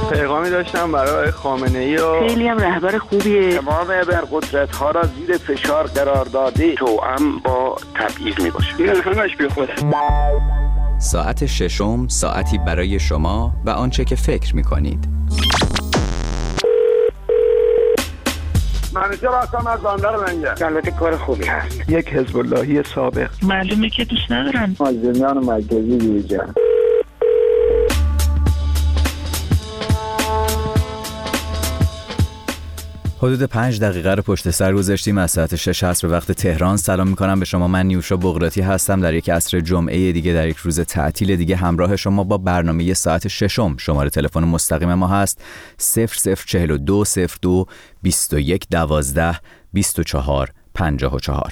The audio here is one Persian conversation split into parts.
پیغامی داشتم برای خامنه‌ای و خیلی هم رهبر خوبیه. تمام ابرقدرت‌ها را زیر فشار قرار داده، توأم با تبعیض میباشه. این همش بی خوده. ساعت ششم، ساعتی برای شما و آنچه که فکر می‌کنید. منیجر هستم از بندر لنگر. البته کار خوبی هست. یک حزب اللهی سابق. معلومه که دوست ندارن. مازندران مرکزی دیجا. حدود 5 دقیقه رو پشت سر گذاشتیم از ساعت 6 عصر به وقت تهران. سلام میکنم به شما. من نیوشا بغراتی هستم. در یک عصر جمعه دیگه، در یک روز تعطیل دیگه همراه شما با برنامه ساعت ششم. شماره تلفن مستقیم ما هست 0042 02 21 12 24 54.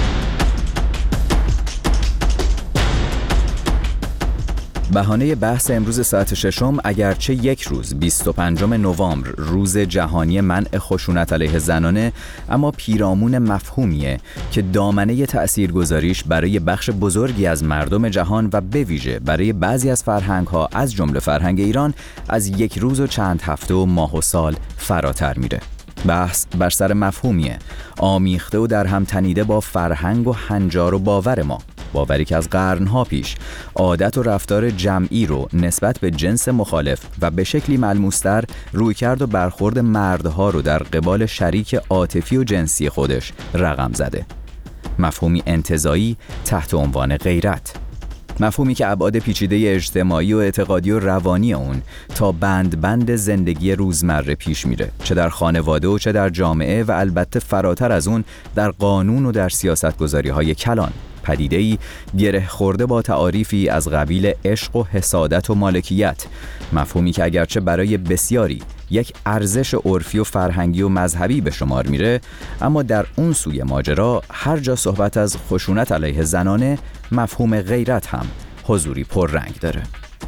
بهانه بحث امروز ساعت ششم، اگرچه یک روز 25 نوامبر روز جهانی منع خشونت علیه زنانه، اما پیرامون مفهومیه که دامنه تأثیرگذاریش برای بخش بزرگی از مردم جهان و به ویژه برای بعضی از فرهنگ‌ها از جمله فرهنگ ایران از یک روز و چند هفته و ماه و سال فراتر میره. بحث بر سر مفهومیه آمیخته و در هم تنیده با فرهنگ و هنجار و باور ما، باوری که از قرنها پیش عادت و رفتار جمعی رو نسبت به جنس مخالف و به شکلی ملموس‌تر رویکرد و برخورد مردها رو در قبال شریک عاطفی و جنسی خودش رقم زده. مفهومی انتزاعی تحت عنوان غیرت، مفهومی که ابعاد پیچیده اجتماعی و اعتقادی و روانی اون تا بند زندگی روزمره پیش میره، چه در خانواده و چه در جامعه و البته فراتر از اون در قانون و در سیاستگذاری‌های کلان. پدیده‌ای گره خورده با تعاریفی از قبیل عشق و حسادت و مالکیت، مفهومی که اگرچه برای بسیاری یک ارزش عرفی و فرهنگی و مذهبی به شمار میره، اما در اون سوی ماجرا هر جا صحبت از خشونت علیه زنانه، مفهوم غیرت هم حضوری پررنگ داره.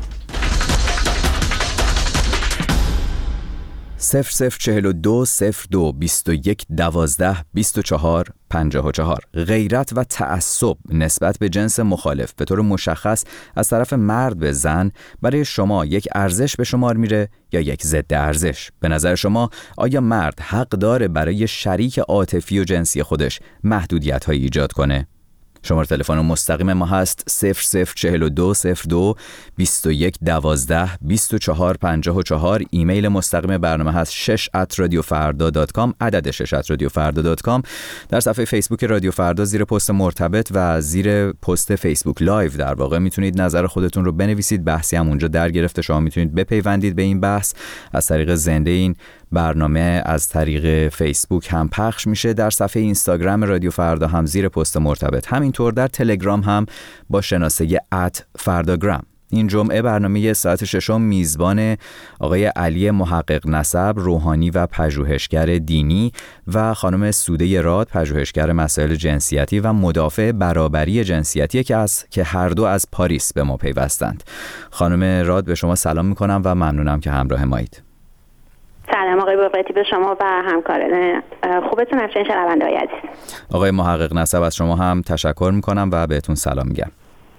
0042 02 21 12 24 54. غیرت و تعصب نسبت به جنس مخالف به طور مشخص از طرف مرد به زن برای شما یک ارزش به شمار میره یا یک ضد ارزش؟ به نظر شما آیا مرد حق داره برای شریک عاطفی و جنسی خودش محدودیت‌هایی ایجاد کنه؟ شماره تلفن مستقیم ما هست 0042 02 21 12 24 54. ایمیل مستقیم برنامه هست 6@radiofarda.com، عدد 6@radiofarda.com. در صفحه فیسبوک رادیو فردا زیر پست مرتبط و زیر پست فیسبوک لایو در واقع میتونید نظر خودتون رو بنویسید. بحثی هم اونجا در گرفته، شما میتونید بپیوندید به این بحث از طریق زنده. این برنامه از طریق فیسبوک هم پخش میشه، در صفحه اینستاگرام رادیو فردا هم زیر پست مرتبط، همینطور در تلگرام هم با شناسه @فرداگرام. این جمعه برنامه ساعت ششم میزبان آقای علی محقق نسب، روحانی و پژوهشگر دینی، و خانم سوده راد، پژوهشگر مسائل جنسیتی و مدافع برابری جنسیتی که هر دو از پاریس به ما پیوستند. خانم راد، به شما سلام میکنم و ممنونم که همراه مایید. سلام آقای بغراتی به شما و همکاران خوبتون، همچنین شنونده‌های عزیز. آقای محقق نسب، از شما هم تشکر میکنم و بهتون سلام میگم.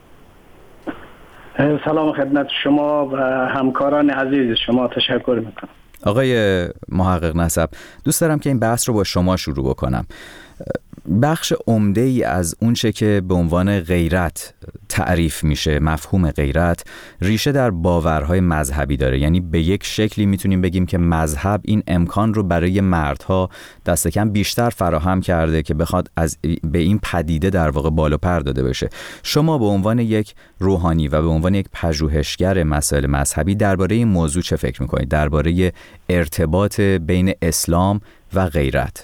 سلام خدمت شما و همکاران عزیز شما، تشکر میکنم. آقای محقق نسب، دوست دارم که این بحث رو با شما شروع بکنم. بخش عمده ای از اون چه که به عنوان غیرت تعریف میشه، مفهوم غیرت، ریشه در باورهای مذهبی داره. یعنی به یک شکلی میتونیم بگیم که مذهب این امکان رو برای مردها دست کم بیشتر فراهم کرده که بخواد به این پدیده در واقع بالا پر داده بشه. شما به عنوان یک روحانی و به عنوان یک پژوهشگر مسائل مذهبی درباره این موضوع چه فکر میکنید؟ درباره ارتباط بین اسلام و غیرت.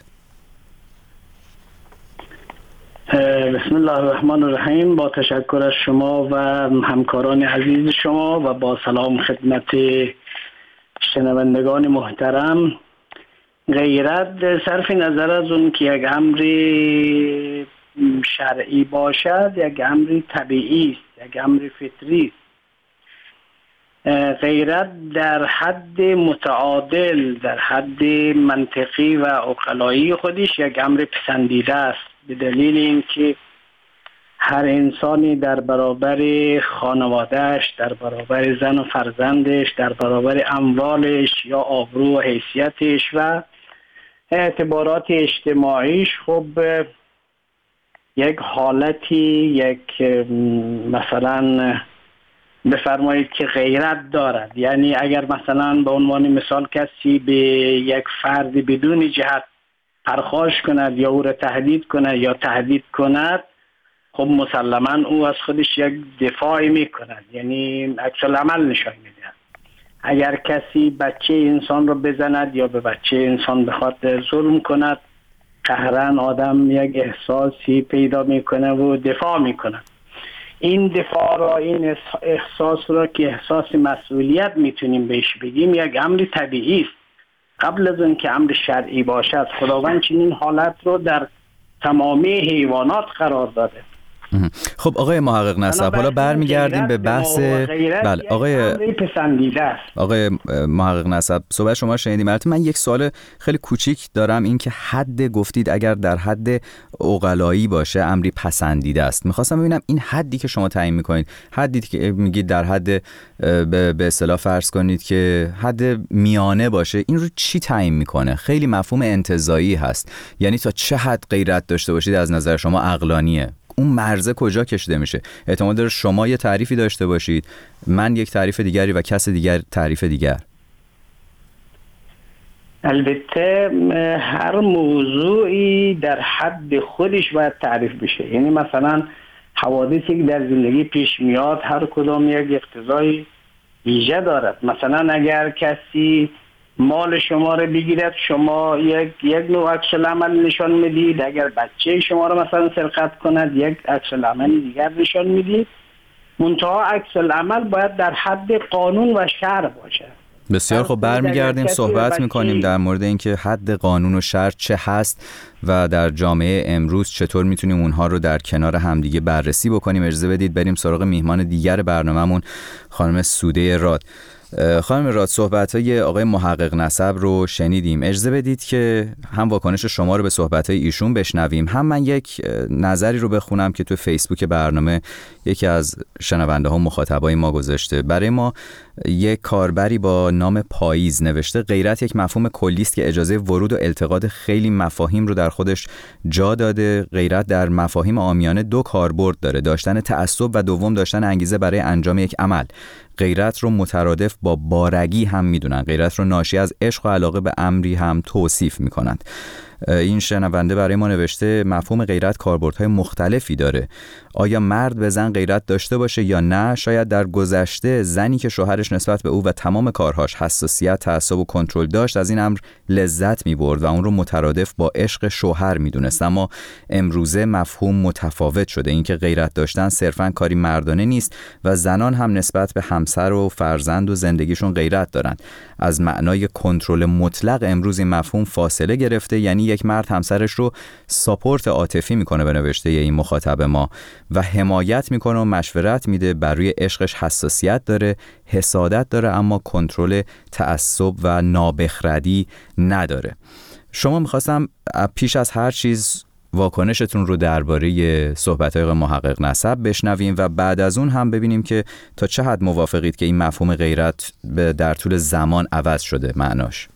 بسم الله الرحمن الرحیم. با تشکر از شما و همکاران عزیز شما و با سلام خدمت شنوندگان محترم. غیرت صرف نظر از اون که یک امر شرعی باشد، یک امر طبیعی است، یک امر فطری است. غیرت در حد متعادل، در حد منطقی و عقلایی خودش یک امر پسندیده است، به دلیل اینکه هر انسانی در برابر خانوادهش، در برابر زن و فرزندش، در برابر اموالش یا آبرو و حیثیتش و اعتبارات اجتماعیش خب یک حالتی، یک مثلا بفرمایید که غیرت دارد. یعنی اگر مثلا به عنوان مثال کسی به یک فرد بدون جهت پرخاش کند یا او را تهدید کند یا تهدید کند، خب مسلما او از خودش یک دفاعی میکند، یعنی عکس العمل نشان میده. اگر کسی بچه انسان رو بزند یا به بچه انسان بخواد ظلم کند، قهرن آدم یک احساسی پیدا میکنه و دفاع میکنه. این دفاع را، این احساس را که احساس مسئولیت میتونیم بهش بگیم، یک امر طبیعی است قبل از اینکه امر شرعی باشد. خداوند چنین حالت رو در تمامی حیوانات قرار داده. خب آقای محقق نسب، حالا برمیگردیم به بحث بله آقای محقق نسب، صحبت شما شنیدیم. البته من یک سوال خیلی کوچیک دارم، این که حد گفتید اگر در حد عقلایی باشه امری پسندیده است. میخواستم ببینم این حدی که شما تعیین میکنید، حدی که میگید در حد به اصطلاح فرض کنید که حد میانه باشه، این رو چی تعیین میکنه؟ خیلی مفهوم انتزاعی هست، یعنی تا چه حد غیرت داشته باشید از نظر شما عقلانیه؟ اون مرزه کجا کشیده میشه؟ احتمال داره شما یه تعریفی داشته باشید، من یک تعریف دیگری و کس دیگر تعریف دیگر. البته هر موضوعی در حد خودش باید تعریف بشه. یعنی مثلا حوادثی که در زندگی پیش میاد هر کدام یک اقتضای ویژه دارد. مثلا اگر کسی مال شما رو بگیرد، شما یک نوع عکس العمل نشان میدید. اگر بچه شما رو مثلا سرقت کند، یک عکس العمل دیگر نشان میدید. منتها عکس العمل باید در حد قانون و شرع باشه. بسیار خب، برمیگردیم صحبت میکنیم در مورد اینکه حد قانون و شرع چه هست و در جامعه امروز چطور میتونیم اونها رو در کنار همدیگه بررسی بکنیم. اجازه بدید بریم سراغ میهمان دیگر برنامه‌مون، خانم سوده راد. خانم راد، صحبت‌های آقای محقق نسب رو شنیدیم. اجازه بدید که هم واکنش شما رو به صحبت‌های ایشون بشنویم، هم من یک نظری رو بخونم که تو فیسبوک برنامه یکی از شنونده ها مخاطبای ما گذاشته. برای ما یک کاربری با نام پاییز نوشته: غیرت یک مفهوم کلی است که اجازه ورود و التقاط خیلی مفاهیم رو در خودش جا داده. غیرت در مفاهیم عامیانه دو کاربرد داره: داشتن تعصب و دوم داشتن انگیزه برای انجام یک عمل. غیرت رو مترادف با بارگی هم میدونن. غیرت رو ناشی از عشق و علاقه به امری هم توصیف میکنند. این شنونده برای ما نوشته مفهوم غیرت کاربردهای مختلفی داره. آیا مرد به زن غیرت داشته باشه یا نه؟ شاید در گذشته زنی که شوهرش نسبت به او و تمام کارهاش حساسیت، تعصب و کنترل داشت از این امر لذت می‌برد و اون رو مترادف با عشق شوهر میدونست، اما امروزه مفهوم متفاوت شده. اینکه غیرت داشتن صرفاً کاری مردانه نیست و زنان هم نسبت به همسر و فرزند و زندگیشون غیرت دارن. از معنای کنترل مطلق امروز این مفهوم فاصله گرفته، یعنی یک مرد همسرش رو ساپورت عاطفی میکنه به نوشته این مخاطب ما و حمایت میکنه و مشورت میده، بر روی عشقش حساسیت داره، حسادت داره، اما کنترل تعصب و نابخردی نداره. شما میخواستم پیش از هر چیز واکنشتون رو درباره صحبت‌های آقای محقق نسب بشنویم و بعد از اون هم ببینیم که تا چه حد موافقید که این مفهوم غیرت در طول زمان عوض شده معناش.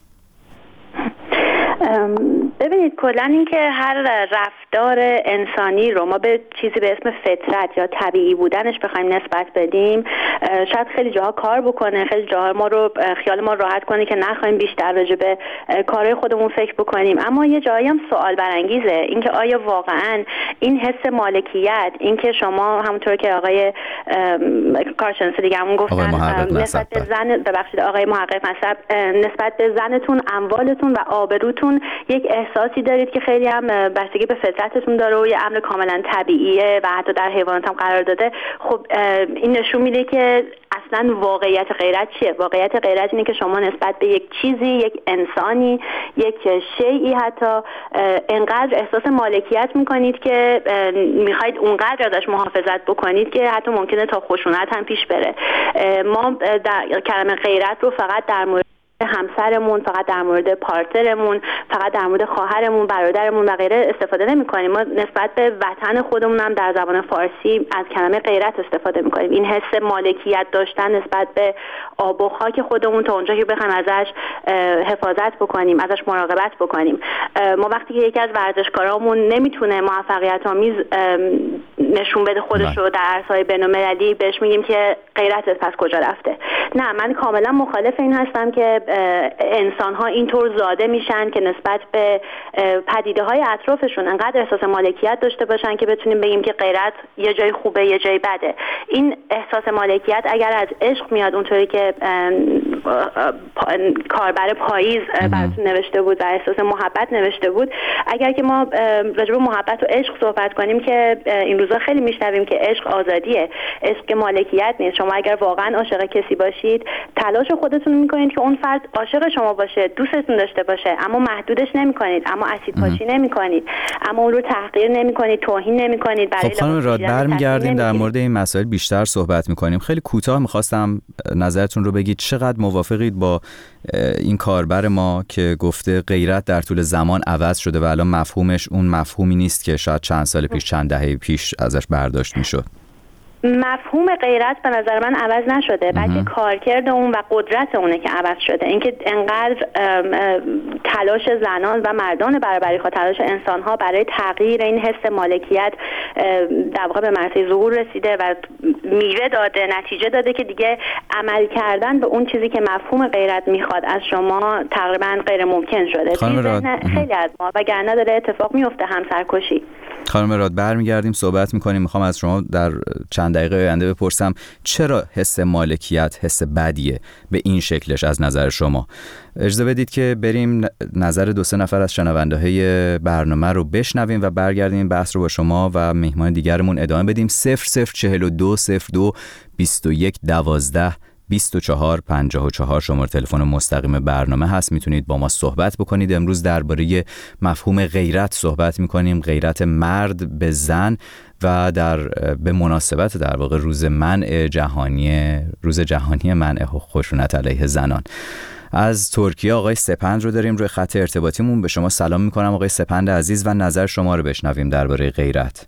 ببینید کلا این که هر رفتار انسانی رو ما به چیزی به اسم فطرت یا طبیعی بودنش بخوایم نسبت بدیم، شاید خیلی جاها کار بکنه، خیلی جاها ما رو خیال ما راحت کنه که نخوایم بیشتر راجع به کارهای خودمون فکر بکنیم. اما یه جایی هم سوال برانگیزه اینکه آیا واقعا این حس مالکیت، اینکه شما همونطور که آقای کارشناس دیگه‌مون گفتن نسبت به زن، ببخشید آقای محقق نسب، نسبت به زنتون، اموالتون و آبروتون یک احساسی دارید که خیلی هم بستگی به فطرتتون داره و یه امر کاملا طبیعیه و حتی در حیوانات هم قرار داده. خب این نشون میده که اصلا واقعیت غیرت چیه؟ واقعیت غیرت اینه که شما نسبت به یک چیزی، یک انسانی، یک شیئی حتی انقدر احساس مالکیت میکنید که میخواید اونقدر ازش محافظت بکنید که حتی ممکنه تا خشونت هم پیش بره. ما در کلمه غیرت رو فقط در مورد همسرمون، فقط در مورد پارتنرمون، فقط در مورد خواهرمون، برادرمون و غیره استفاده نمی‌کنیم. ما نسبت به وطن خودمون هم در زبان فارسی از کلمه غیرت استفاده می‌کنیم. این حس مالکیت داشتن نسبت به آب و خاک خودمون تا اونجا که بخوایم ازش حفاظت بکنیم، ازش مراقبت بکنیم. ما وقتی که یکی از ورزشکارامون نمیتونه موفقیت آمیز نشون بده خودش رو در عرصه‌های بین‌المللی، بهش میگیم که غیرتت پس کجا رفته. نه، من کاملا مخالف این هستم که انسان‌ها اینطور زاده میشن که نسبت به پدیده‌های اطرافشون انقدر احساس مالکیت داشته باشن که بتونیم بگیم که غیرت یه جای خوبه یه جای بده. این احساس مالکیت اگر از عشق میاد، اونطوری که کاربر پاییز براتون نوشته بود و احساس محبت نوشته بود، اگر که ما راجع به محبت و عشق صحبت کنیم که این روزا خیلی میشنویم که عشق آزادیه، عشق مالکیت نیست. شما اگر واقعا عاشق کسی باشید، تلاش خودتون میکنید که اون فرد عاشق شما باشه، دوستتون داشته باشه، اما محدودش نمیکنید، اما اسیدپاشی نمیکنید، اما اون رو تحقیر نمیکنید، توهین نمیکنید. خب خانم راد، برمیگردیم در مورد این مسائل بیشتر صحبت میکنیم. خیلی کوتاه میخواستم نظرتون رو بگید. چقدر موافقید با این کاربر ما که گفته غیرت در طول زمان عوض شده و الان مفهومش اون مفهومی نیست که شاید چند سال پیش، چند دهه پیش ازش برداشت میشد؟ مفهوم غیرت به نظر من عوض نشده، بلکه کارکرد اون و قدرت اونه که عوض شده. اینکه انقدر تلاش زنان و مردان برابری‌خواه، تلاش انسان‌ها برای تغییر این حس مالکیت در واقع به مرحله ظهور رسیده و میوه داده، نتیجه داده که دیگه عمل کردن به اون چیزی که مفهوم غیرت میخواد از شما تقریبا غیر ممکن شده. خیلی از ما وگرنه داره اتفاق میفته، همسرکشی. خانم راد، برمیگردیم صحبت میکنیم. میخوام از شما در چند دقیقه آینده بپرسم چرا حس مالکیت حس بدیه به این شکلش از نظر شما. اجازه بدید که بریم نظر 2-3 نفر از شنونده‌های برنامه رو بشنویم و برگردیم بحث رو با شما و مهمان دیگرمون ادامه بدیم. 0042 02 21 12 24 54 شماره تلفن مستقیم برنامه هست. میتونید با ما صحبت بکنید. امروز درباره مفهوم غیرت صحبت میکنیم، غیرت مرد به زن و به مناسبت در واقع روز جهانی منع خشونت علیه زنان. از ترکیه آقای سپند رو داریم روی خط ارتباطیمون. به شما سلام میکنم آقای سپند عزیز و نظر شما رو بشنویم درباره غیرت.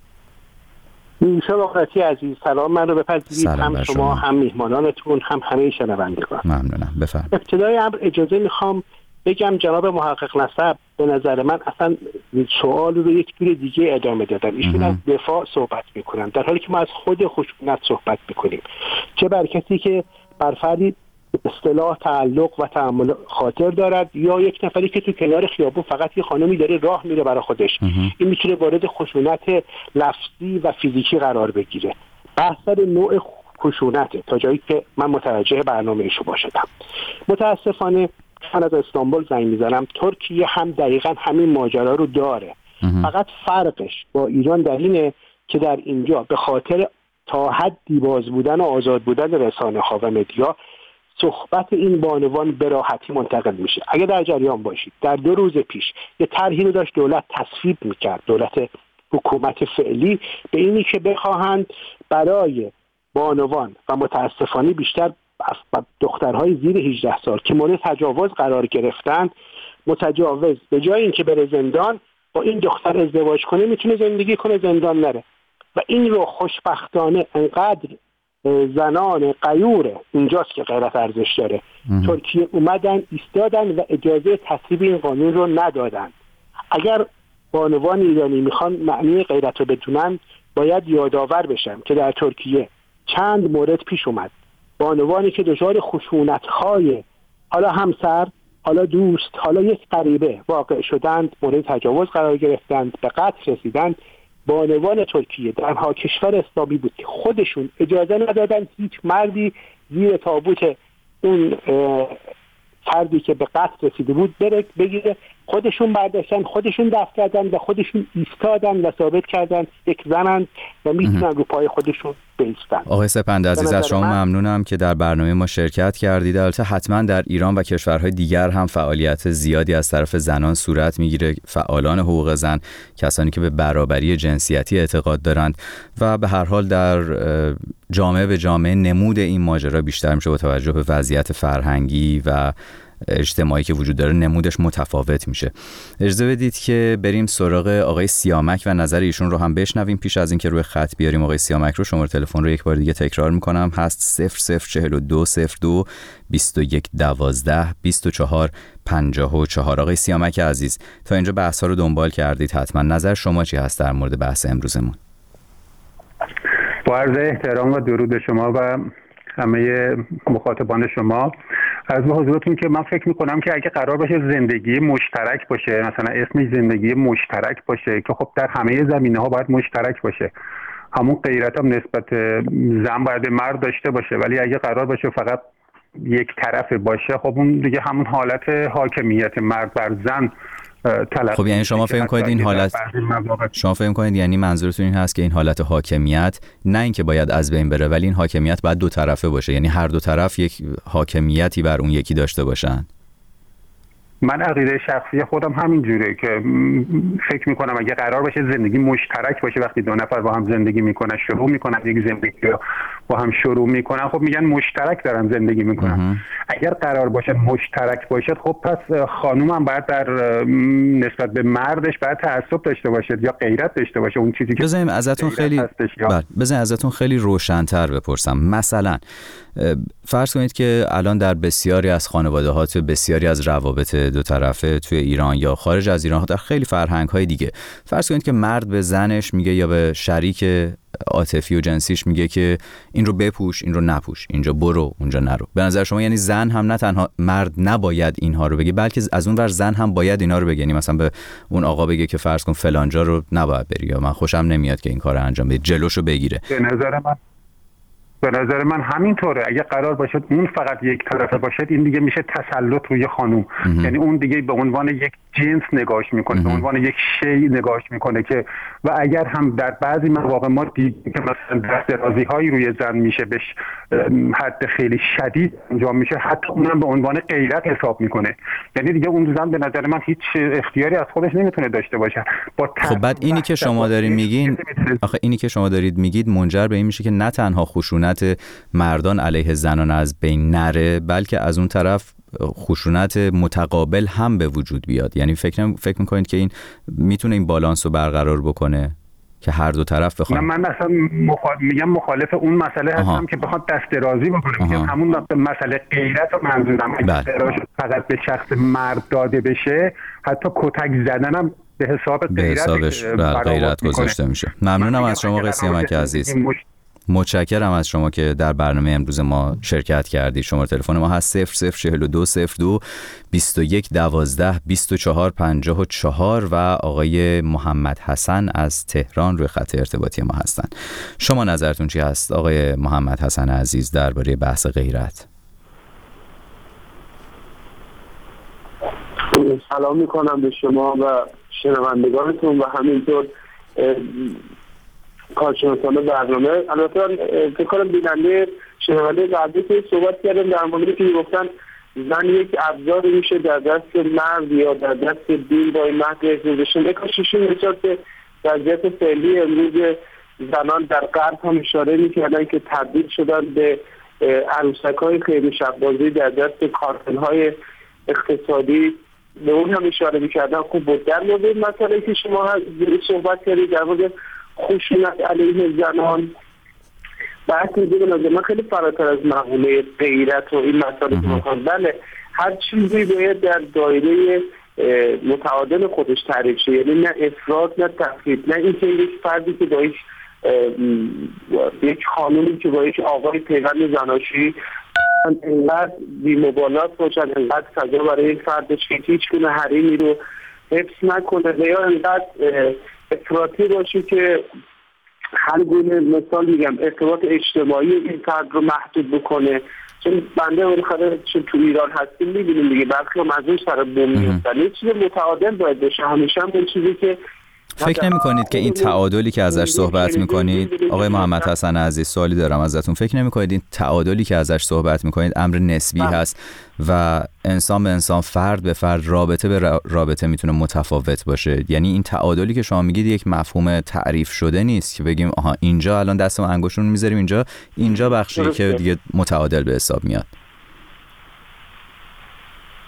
شما عزیز سلام، من رو بپذیرید. هم شما هم میهمانانتون هم همه شنوندگان. ممنونم. بفرمایید. ابتدای امر اجازه میخوام بگم جناب محقق نسب به نظر من اصلا سوال رو یک جور دیگه ادامه دادن. ایشون از دفاع صحبت میکنن در حالی که ما از خود خشونت صحبت میکنیم، چه بر کسی که بر فردی اصطلاح تعلق و تحمل خاطر دارد یا یک نفری که تو کنار خیابون فقط یه خانمی داره راه میره برای خودش. این میتونه وارد خشونت لفظی و فیزیکی قرار بگیره. بحث سر نوع خشونته تا جایی که من متوجه برنامه شما شدم. متاسفانه من از استانبول زنگ میزنم، ترکیه هم دقیقا همین ماجرا رو داره. فقط فرقش با ایران در اینه که در اینجا به خاطر تا حدی باز بودن و آزاد بودن رسانه‌ها و مدیا صحبت این بانوان به راحتی منتقل میشه. اگه در جریان باشید، در 2 روز پیش یه طرحی رو داشت دولت تصویب میکرد، دولت حکومت فعلی، به اینی که بخواهند برای بانوان و متاسفانه بیشتر دخترهای زیر 18 سال که مورد تجاوز قرار گرفتند، متجاوز به جای اینکه بره زندان با این دختر ازدواج کنه میتونه زندگی کنه، زندان نره. و این رو خوشبختانه انقدر زنان غیور اینجاست که غیرت ارزش داره. ترکیه اومدن ایستادن و اجازه تصویب این قانون رو ندادن. اگر بانوان ایرانی میخوان معنی غیرت رو بدونن، باید یادآور بشن که در ترکیه چند مورد پیش اومد. بانوانی که دچار خشونت‌های حالا همسر، حالا دوست، حالا یک غریبه واقع شدند، مورد تجاوز قرار گرفتند، به قتل رسیدند. بانوان ترکیه درها کشور اسلامی بود که خودشون اجازه ندادن هیچ مردی زیر تابوت اون فردی که به قتل رسیده بود بگیره. خودشون برداشتن، خودشون دفع کردن و خودشون ایستادن و ثابت کردن یک زنند و میتونن رو پای خودشون بیستن. آقای سپند عزیز، از شما ممنونم که در برنامه ما شرکت کردید. البته حتما در ایران و کشورهای دیگر هم فعالیت زیادی از طرف زنان صورت میگیره، فعالان حقوق زن، کسانی که به برابری جنسیتی اعتقاد دارند و به هر حال در جامعه به جامعه نمود این ماجرا بیشتر میشه با توجه به وضعیت فرهنگی و اجتماعی که وجود داره نمودش متفاوت میشه. اجازه بدید که بریم سراغ آقای سیامک و نظر ایشون رو هم بشنویم. پیش از اینکه روی خط بیاریم آقای سیامک رو، شماره تلفن رو یک بار دیگه تکرار میکنم، هست 004202 2112 24 54. آقای سیامک عزیز، تا اینجا بحث ها رو دنبال کردید، حتما نظر شما چی هست در مورد بحث امروزمون؟ با عرض احترام و درود شما و همه مخاطبان شما، از حضورتون که من فکر میکنم که اگه قرار باشه زندگی مشترک باشه، مثلا اسمش زندگی مشترک باشه که خب در همه زمینه ها باید مشترک باشه، همون غیرت هم نسبت زن باید به مرد داشته باشه، ولی اگه قرار باشه فقط یک طرفه باشه، خب اون دیگه همون حالت حاکمیت مرد بر زن طلب. خب یعنی شما فهم کنید این حالت، شما فهم کنید یعنی منظورتون این هست که این حالت حاکمیت نه اینکه باید از بین بره، ولی این حاکمیت باید دو طرفه باشه، یعنی هر دو طرف یک حاکمیتی بر اون یکی داشته باشن. من عقیده شخصی خودم همین جوره که فکر میکنم اگه قرار باشه زندگی مشترک باشه، وقتی دو نفر با هم زندگی میکنن، شروع میکنن یک زندگی رو با هم شروع میکنن، خب میگن مشترک دارن زندگی میکنن. اگر قرار باشه مشترک باشه، خب پس خانوم هم باید در نسبت به مردش باید تعصب داشته باشه یا غیرت داشته باشه. اون چیزی که بزنیم ازتون خیلی روشن‌تر بپرسم. مثلا فرض کنید که الان در بسیاری از خانواده‌ها، تو بسیاری از روابط دو طرفه توی ایران یا خارج از ایران، در خیلی فرهنگ‌های دیگه، فرض کنید که مرد به زنش میگه یا به شریک عاطفی و جنسیش میگه که این رو بپوش، این رو نپوش، اینجا برو، اونجا نرو. به نظر شما یعنی زن هم نه تنها مرد نباید اینها رو بگه، بلکه از اون ور زن هم باید اینا رو بگه؟ یعنی مثلا به اون آقا بگه که فرض کن فلانجا رو نباید بری، یا من خوشم نمیاد که این کارو انجام بدی، جلوشو بگیره. به نظر من همینطوره. اگه قرار باشه اون فقط یک طرفه باشه، این دیگه میشه تسلط روی خانوم. یعنی اون دیگه به عنوان یک جنس نگاهش میکنه، به عنوان یک شی نگاهش میکنه که، و اگر هم در بعضی مواقع ما دیدیم که مثلا دست درازی هایی روی زن میشه، به حد خیلی شدید انجام میشه، حتی اونم به عنوان غیرت حساب میکنه. یعنی دیگه اون زن به نظر من هیچ اختیاری از خودش نمیتونه داشته باشه. خب بعد اینی که شما دارید میگین، آخه اینی که شما دارید میگید منجر به این میشه که نه تنها خشونت مردان علیه زنان از بین نره، بلکه از اون طرف خشونت متقابل هم به وجود بیاد. یعنی فکر میکنید که این میتونه این بالانس رو برقرار بکنه که هر دو طرف بخوان؟ من اصلا میگم مخالف اون مسئله هستم که بخواد دست درازی بکنه. میگم همون مسئله غیرت رو منظورم. اگه فقط به شخص مرد داده بشه، حتی کتک زدن هم به حساب غیرت گذاشته میشه. ممنونم از شما آقای سیامک عزیز. متشکرم از شما که در برنامه امروز ما شرکت کردید. شماره تلفن ما هست 004202 2112 24 54 و آقای محمد حسن از تهران روی خط ارتباطی ما هستن. شما نظرتون چی هست آقای محمد حسن عزیز درباره بحث غیرت؟ سلام میکنم به شما و شنوندگانتون و همینطور کارشناسان برنامه. البته فکر کنم بیننده شنونده قبلی که صحبت کردن در موردی که گفتن زن یک ابزاری میشه در دست مرد یا در دست دین با این مهد احزوزشون. اکاشیشون نشد که وضعیت فعلی امروز زنان در غرب هم اشاره میکردن که تبدیل شدن به عروسک‌های خیلی شب‌بازی در دست کارتل‌های اقتصادی. به اون هم اشاره میکردن. خوب بود. در مورد مسئله که شما صحبت کردید در مورد خشونت علیه زنان، بحث می‌کنم من خیلی فراتر از مقوله غیرت و این مسائل می‌خوام. بله، هر چیزی باید در دایره متعادل خودش تعریف شه، یعنی نه افراط نه تفریط، نه اینکه یک فردی که با یک خانومی که با یک آقای پیوند زناشویی اینقدر بی‌مبالات باشن، اینقدر سزا برای این فردش که هیچ گونه حریمی رو حفظ نکنه و یا اینقدر افراطی باشه که هر گونه مثال میگم ارتباط اجتماعی این فرد رو محدود بکنه. چون بنده بالاخره چون تو ایران هستیم میبینیم دیگه برخی هم از اون سر بوم میفتن. یه چیز متعادل باید بشه. همیشه هم این چیزی که فکر نمی کنید که این تعادلی که ازش صحبت میکنید آقای محمد حسن عزیز، سوالی دارم ازتون، فکر نمی کنید این تعادلی که ازش صحبت میکنید امر نسبی هست و انسان به انسان، فرد به فرد، رابطه به رابطه میتونه متفاوت باشه؟ یعنی این تعادلی که شما میگید یک مفهوم تعریف شده نیست که بگیم آها اینجا الان دست و انگشتون میذاریم اینجا بخشی که دیگه متعادل به حساب میاد.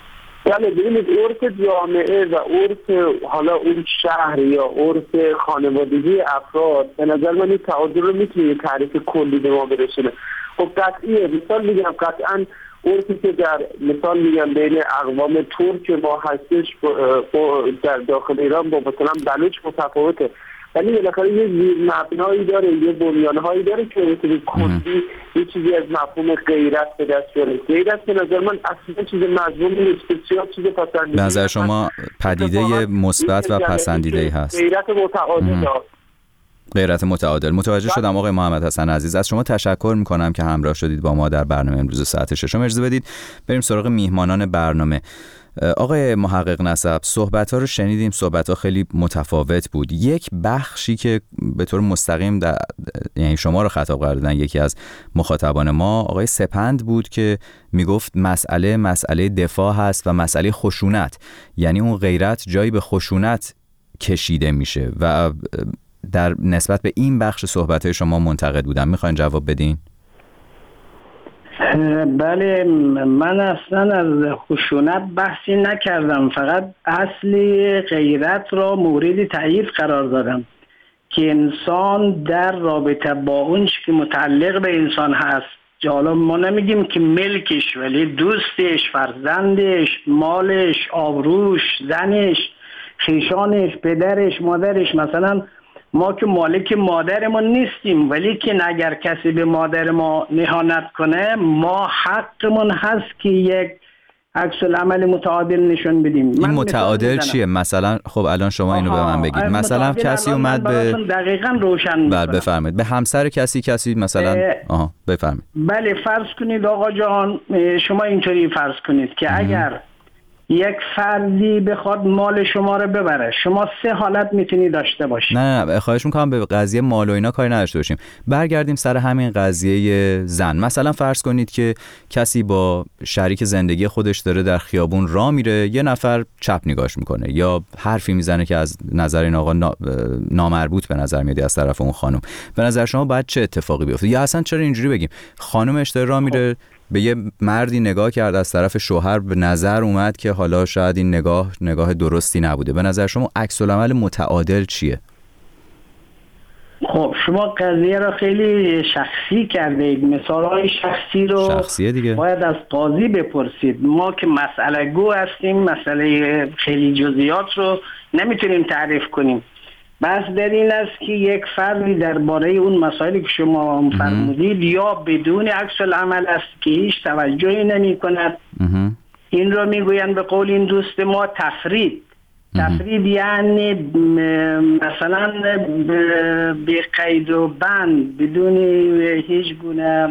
بله ببینید عرف جامعه و عرف حالا اون شهر یا عرف خانوادگی افراد به نظر من این تعادل رو میتونه تعریف کلی به ما برسونه. خب قطعیه، مثال میگم قطعا عرفی که در مثال میگم بین اقوام ترک ما هستش در داخل ایران با مثلا بلوچ متفاوته، ولی بالاخره یه زیر مبنایی داره، یه بنیانهایی داره که مثل کلی یه چیزی از مفهوم غیرت به دست بیاره. غیرت به نظر من اصلا چیز مضمون نیست، بسیار چیز پسندیده. به نظر شما پدیده مثبت و پسندیده‌ای هست؟ غیرت متعادل. غیرت متعادل. متوجه شدم آقای محمد حسن عزیز. از شما تشکر میکنم که همراه شدید با ما در برنامه امروز ساعت 6. اجازه بدید بریم سراغ میهمانان برنامه. آقای محقق نسب، صحبت‌ها رو شنیدیم، صحبت‌ها خیلی متفاوت بود. یک بخشی که به طور مستقیم یعنی شما رو خطاب قرار دادن یکی از مخاطبان ما آقای سپند بود که میگفت مسئله دفاع هست و مسئله خشونت، یعنی اون غیرت جایی به خشونت کشیده میشه و در نسبت به این بخش صحبت‌های شما منتقد بودم. میخواین جواب بدین؟ بله، من اصلا از خشونت بحثی نکردم، فقط اصلی غیرت را مورد تأیید قرار دادم که انسان در رابطه با اون که متعلق به انسان هست، حالا ما نمیگیم که ملکش، ولی دوستش، فرزندش، مالش، آبروش، زنش، خویشانش، پدرش، مادرش. مثلا ما که مالک مادرمون نیستیم، ولی که اگر کسی به مادر ما اهانت کنه ما حقمون هست که یک عکس العمل متعادل نشون بدیم. این متعادل چیه؟ مثلا خب الان شما اینو به من بگید. مثلا کسی اومد به دقیقاً روشن بله بفرمایید، به همسر کسی مثلا بفرمایید. بله فرض کنید آقا جان، شما اینطوری فرض کنید که اگر یک فردی بخواد مال شما رو ببره، شما 3 حالت میتونی داشته باشید. نه خواهش میکنم به قضیه مال و اینا کاری نداشته باشیم. برگردیم سر همین قضیه زن. مثلا فرض کنید که کسی با شریک زندگی خودش داره در خیابون راه میره، یه نفر چپ نگاش میکنه یا حرفی میزنه که از نظر این آقا نامربوط به نظر میاد از طرف اون خانم. به نظر شما باید چه اتفاقی بیفته؟ یا اصلا چرا اینجوری بگیم خانمش داره راه میره به یه مردی نگاه کرد، از طرف شوهر به نظر اومد که حالا شاید این نگاه درستی نبوده. به نظر شما عکس العمل متعادل چیه؟ خب شما قضیه رو خیلی شخصی کردید. مثالهای شخصی رو شخصیه دیگه باید از قاضی بپرسید. ما که مسئله گو هستیم، مسئله خیلی جزئیات رو نمیتونیم تعریف کنیم. بس در این است که یک فردی درباره اون مسائلی که شما فرمودید یا بدون عکس العمل است که هیچ توجهی نمی کند، این رو میگویند به قول این دوست ما تفرید. تفرید یعنی مثلا به قید و بند، بدون هیچ گونه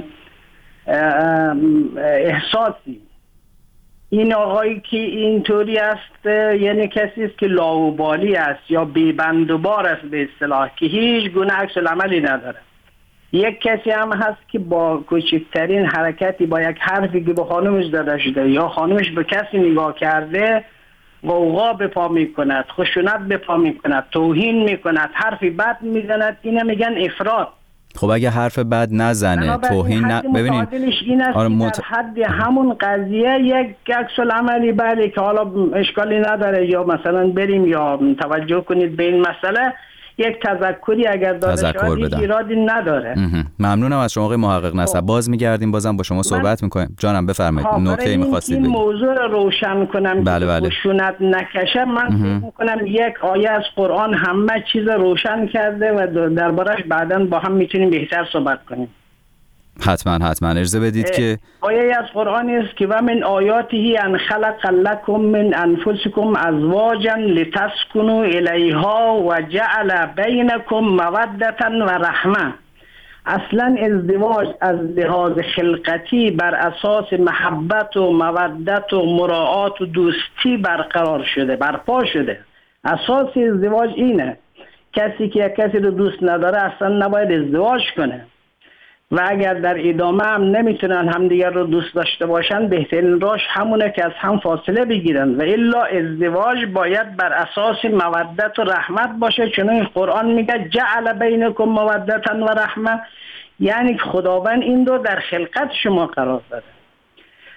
احساسی. این آقایی که اینطوری است یعنی کسی است که لاابالی است یا بی‌بندوبار است به اصطلاح، که هیچ گونه عکس العملی نداره. یک کسی هم هست که با کوچکترین حرکتی، با یک حرفی که به خانمش داده شده یا خانمش به کسی نگاه کرده، غوغا به پا میکند، خشونت به پا میکند، توهین میکند، حرفی بد میزند. اینا میگن افراط. خب اگه حرف بد نزنه، توهین ببینید این است در حد همون قضیه یک عکس العملی بله که حالا اشکالی نداره، یا مثلا بریم یا توجه کنید به این مسئله، یک تذکری اگر داده شود ایرادی نداره. ممنونم از شما آقای محقق نسب. باز میگردیم بازم با شما صحبت میکنیم. جانم بفرمایید، نکته می‌خواستید بگید. این موضوع رو روشن کنم بله. خشونت نکشه. من فکر میکنم یک آیه از قرآن همه چیز روشن کرده و دربارش بعداً با هم میتونیم بهتر صحبت کنیم. حتما اجازه بدید که آیه از قرآن است که و من آیاته ان خلق لكم من انفسكم ازواجا لتسكنوا الیها و جعل بینکم موده و رحمه. اصلا ازدواج از لحاظ خلقتی بر اساس محبت و مودت و مراعات و دوستی برقرار شده، برپا شده. اساس ازدواج اینه. کسی که کسی رو دوست نداره اصلا نباید ازدواج کنه، و اگر در ادامه هم نمیتونن همدیگر رو دوست داشته باشن، بهترین راهش همونه که از هم فاصله بگیرن، و الا ازدواج باید بر اساس مودت و رحمت باشه. چون قرآن میگه جعل بینکم مودتا و رحمه، یعنی خداوند این رو در خلقت شما قرار داده.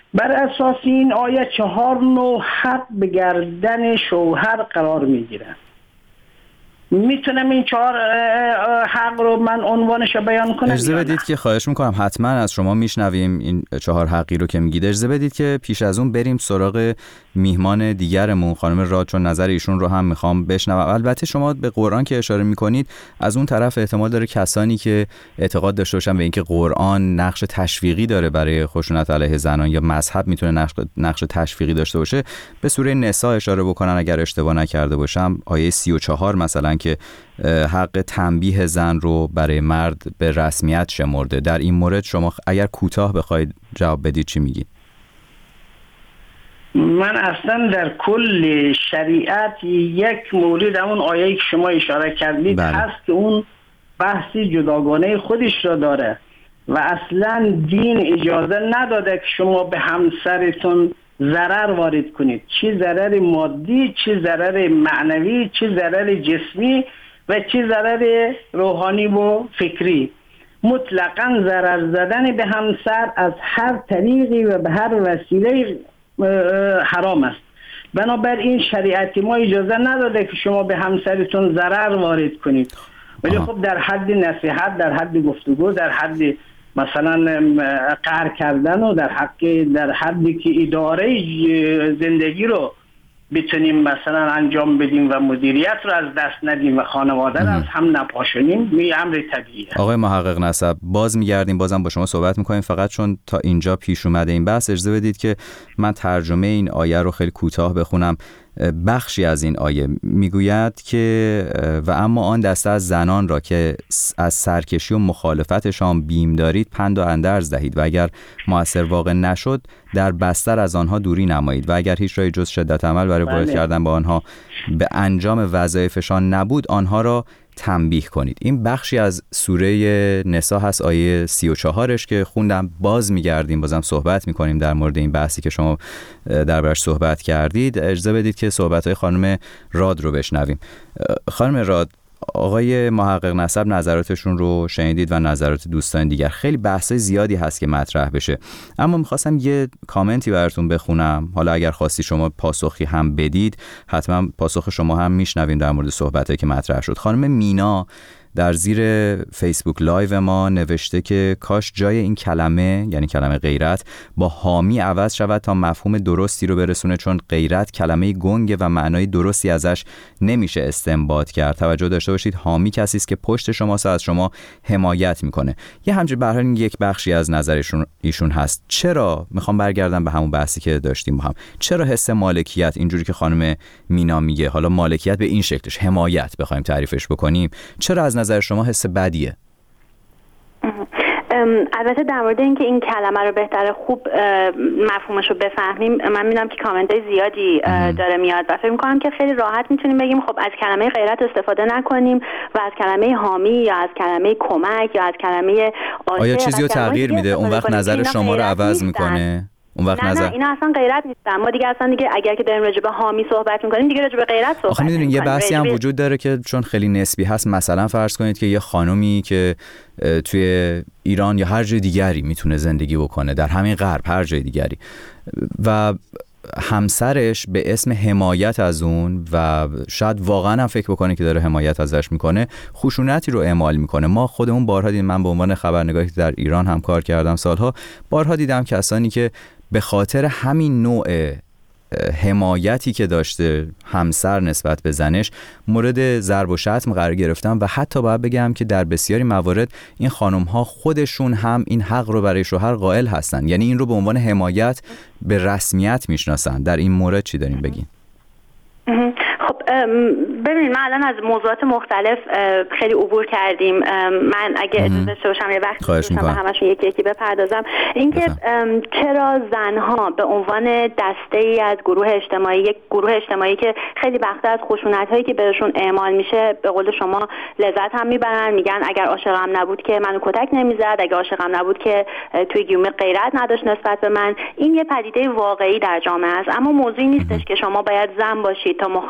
بر اساس این آیه 4 نوع حق به گردن شوهر قرار میگیرن. میتونم این 4 حق رو من عنوانش رو بیان کنم؟ اجازه بدید که خواهش میکنم، حتما از شما میشنویم این 4 حقی رو که میگید. اجازه بدید که پیش از اون بریم سراغ میهمان دیگرمون خانم راد، چون نظر ایشون رو هم میخوام بشنوم. البته شما به قرآن که اشاره میکنید، از اون طرف احتمال داره کسانی که اعتقاد داشته باشن به اینکه قرآن نقش تشویقی داره برای خشونت علیه زنان یا مذهب میتونه نقش تشویقی داشته باشه، به سوره نساء اشاره بکنن اگر اشتباه نکرده باشم، آیه 34 مثلا که حق تنبیه زن رو برای مرد به رسمیت شمرده. در این مورد شما اگر کوتاه بخواید جواب بدید چی میگید؟ من اصلا در کل شریعت یک مورد همون آیه‌ای که شما اشاره کردید هست که اون بحثی جداگانه خودش را داره و اصلا دین اجازه نداده که شما به همسرتون ضرر وارد کنید، چه ضرر مادی، چه ضرر معنوی، چه ضرر جسمی و چه ضرر روحانی و فکری. مطلقاً ضرر زدن به همسر از هر طریقی و به هر وسیله حرام است. بنابراین شریعت ما اجازه نداده که شما به همسرتون ضرر وارد کنید، ولی خب در حد نصیحت، در حد گفتگو، در حد مثلا قهر کردن و در حدی که اداره زندگی رو بتونیم مثلا انجام بدیم و مدیریت رو از دست ندیم و خانواده رو از هم نپاشونیم، می امر طبیعیه. آقای محقق نسب، باز میگردیم، بازم با شما صحبت میکنیم، فقط چون تا اینجا پیش اومده این بحث، اجازه بدید که من ترجمه این آیه رو خیلی کوتاه بخونم. بخشی از این آیه میگوید که و اما آن دسته از زنان را که از سرکشی و مخالفتشان بیم دارید پند و اندرز دهید و اگر مؤثر واقع نشد در بستر از آنها دوری نمایید و اگر هیچ راهی جز شدت عمل برای وارد کردن با آنها به انجام وظایفشان نبود آنها را تنبیه کنید. این بخشی از سوره نساء هست، آیه 34ش که خوندم. باز میگردیم، بازم صحبت میکنیم در مورد این بحثی که شما دربارش صحبت کردید. اجازه بدید که صحبت‌های خانم راد رو بشنویم. خانم راد، آقای محقق نسب نظراتشون رو شنیدید و نظرات دوستان دیگر. خیلی بحثای زیادی هست که مطرح بشه، اما میخواستم یه کامنتی براتون بخونم. حالا اگر خواستی شما پاسخی هم بدید، حتما پاسخ شما هم میشنویم در مورد صحبتایی که مطرح شد. خانم مینا در زیر فیسبوک لایو ما نوشته که کاش جای این کلمه، یعنی کلمه غیرت، با حامی عوض شود تا مفهوم درستی رو برسونه، چون غیرت کلمه گنگه و معنای درستی ازش نمیشه استنباط کرد. توجه داشته باشید حامی کسی است که پشت شماست و از شما حمایت میکنه. یه همچنین به هر حال یک بخشی از نظرشون ایشون هست. چرا میخوام برگردم به همون بحثی که داشتیم با هم، چرا حس مالکیت اینجوری که خانم مینا میگه، حالا مالکیت به این شکلش، حمایت بخوایم تعریفش بکنیم، چرا از نظر شما حس بدیه؟ البته در مورد اینکه این کلمه رو بهتره خوب مفهومش رو بفهمیم، من میدونم که کامنت‌های زیادی داره میاد و فکر می‌کنم که خیلی راحت میتونیم بگیم خب از کلمه غیرت استفاده نکنیم و از کلمه حامی یا از کلمه کمک یا از کلمه آیا چیزی رو تغییر میده؟ اون وقت نظر شما رو عوض میکنه؟ اون وقت نه اینا اصلا غیرت نیستن. ما دیگه اصلا اگر که داریم راجع به حامی صحبت میکنیم دیگه راجع به غیرت صحبت آخه میدونین یه بحثی هم وجود داره که چون خیلی نسبی هست. مثلا فرض کنید که یه خانومی که توی ایران یا هر جای دیگری میتونه زندگی بکنه، در همین غرب هر جای دیگری، و همسرش به اسم حمایت از اون و شاید واقعا هم فکر بکنه که داره حمایت ازش میکنه، خشونتی رو اعمال میکنه. ما خودمون بارها دیدیم، من به عنوان خبرنگاری که در ایران هم کار کردم سالها، بارها دیدم کسانی که به خاطر همین نوع حمایتی که داشته همسر نسبت به زنش مورد ضرب و شتم قرار گرفتن و حتی باید بگم که در بسیاری موارد این خانم ها خودشون هم این حق رو برای شوهر قائل هستن، یعنی این رو به عنوان حمایت به رسمیت میشناسن. در این مورد چی دارین بگین؟ خب ببینید، ما الان از موضوعات مختلف خیلی عبور کردیم. من اگه اجازه داشته باشم یه وقت به همشون یکی یکی بپردازم. اینکه چرا زنها به عنوان دسته‌ای از گروه اجتماعی، یک گروه اجتماعی که خیلی وقتا از خشونت‌هایی که بهشون اعمال میشه به قول شما لذت هم میبرن، میگن اگر عاشقم نبود که منو کتک نمیزد، اگر عاشقم نبود که توی گیومه غیرت نداشت نسبت به من. این یه پدیده واقعی در جامعه است، اما موضوعی نیستش که شما باید زن باشید تا مخالف غیرت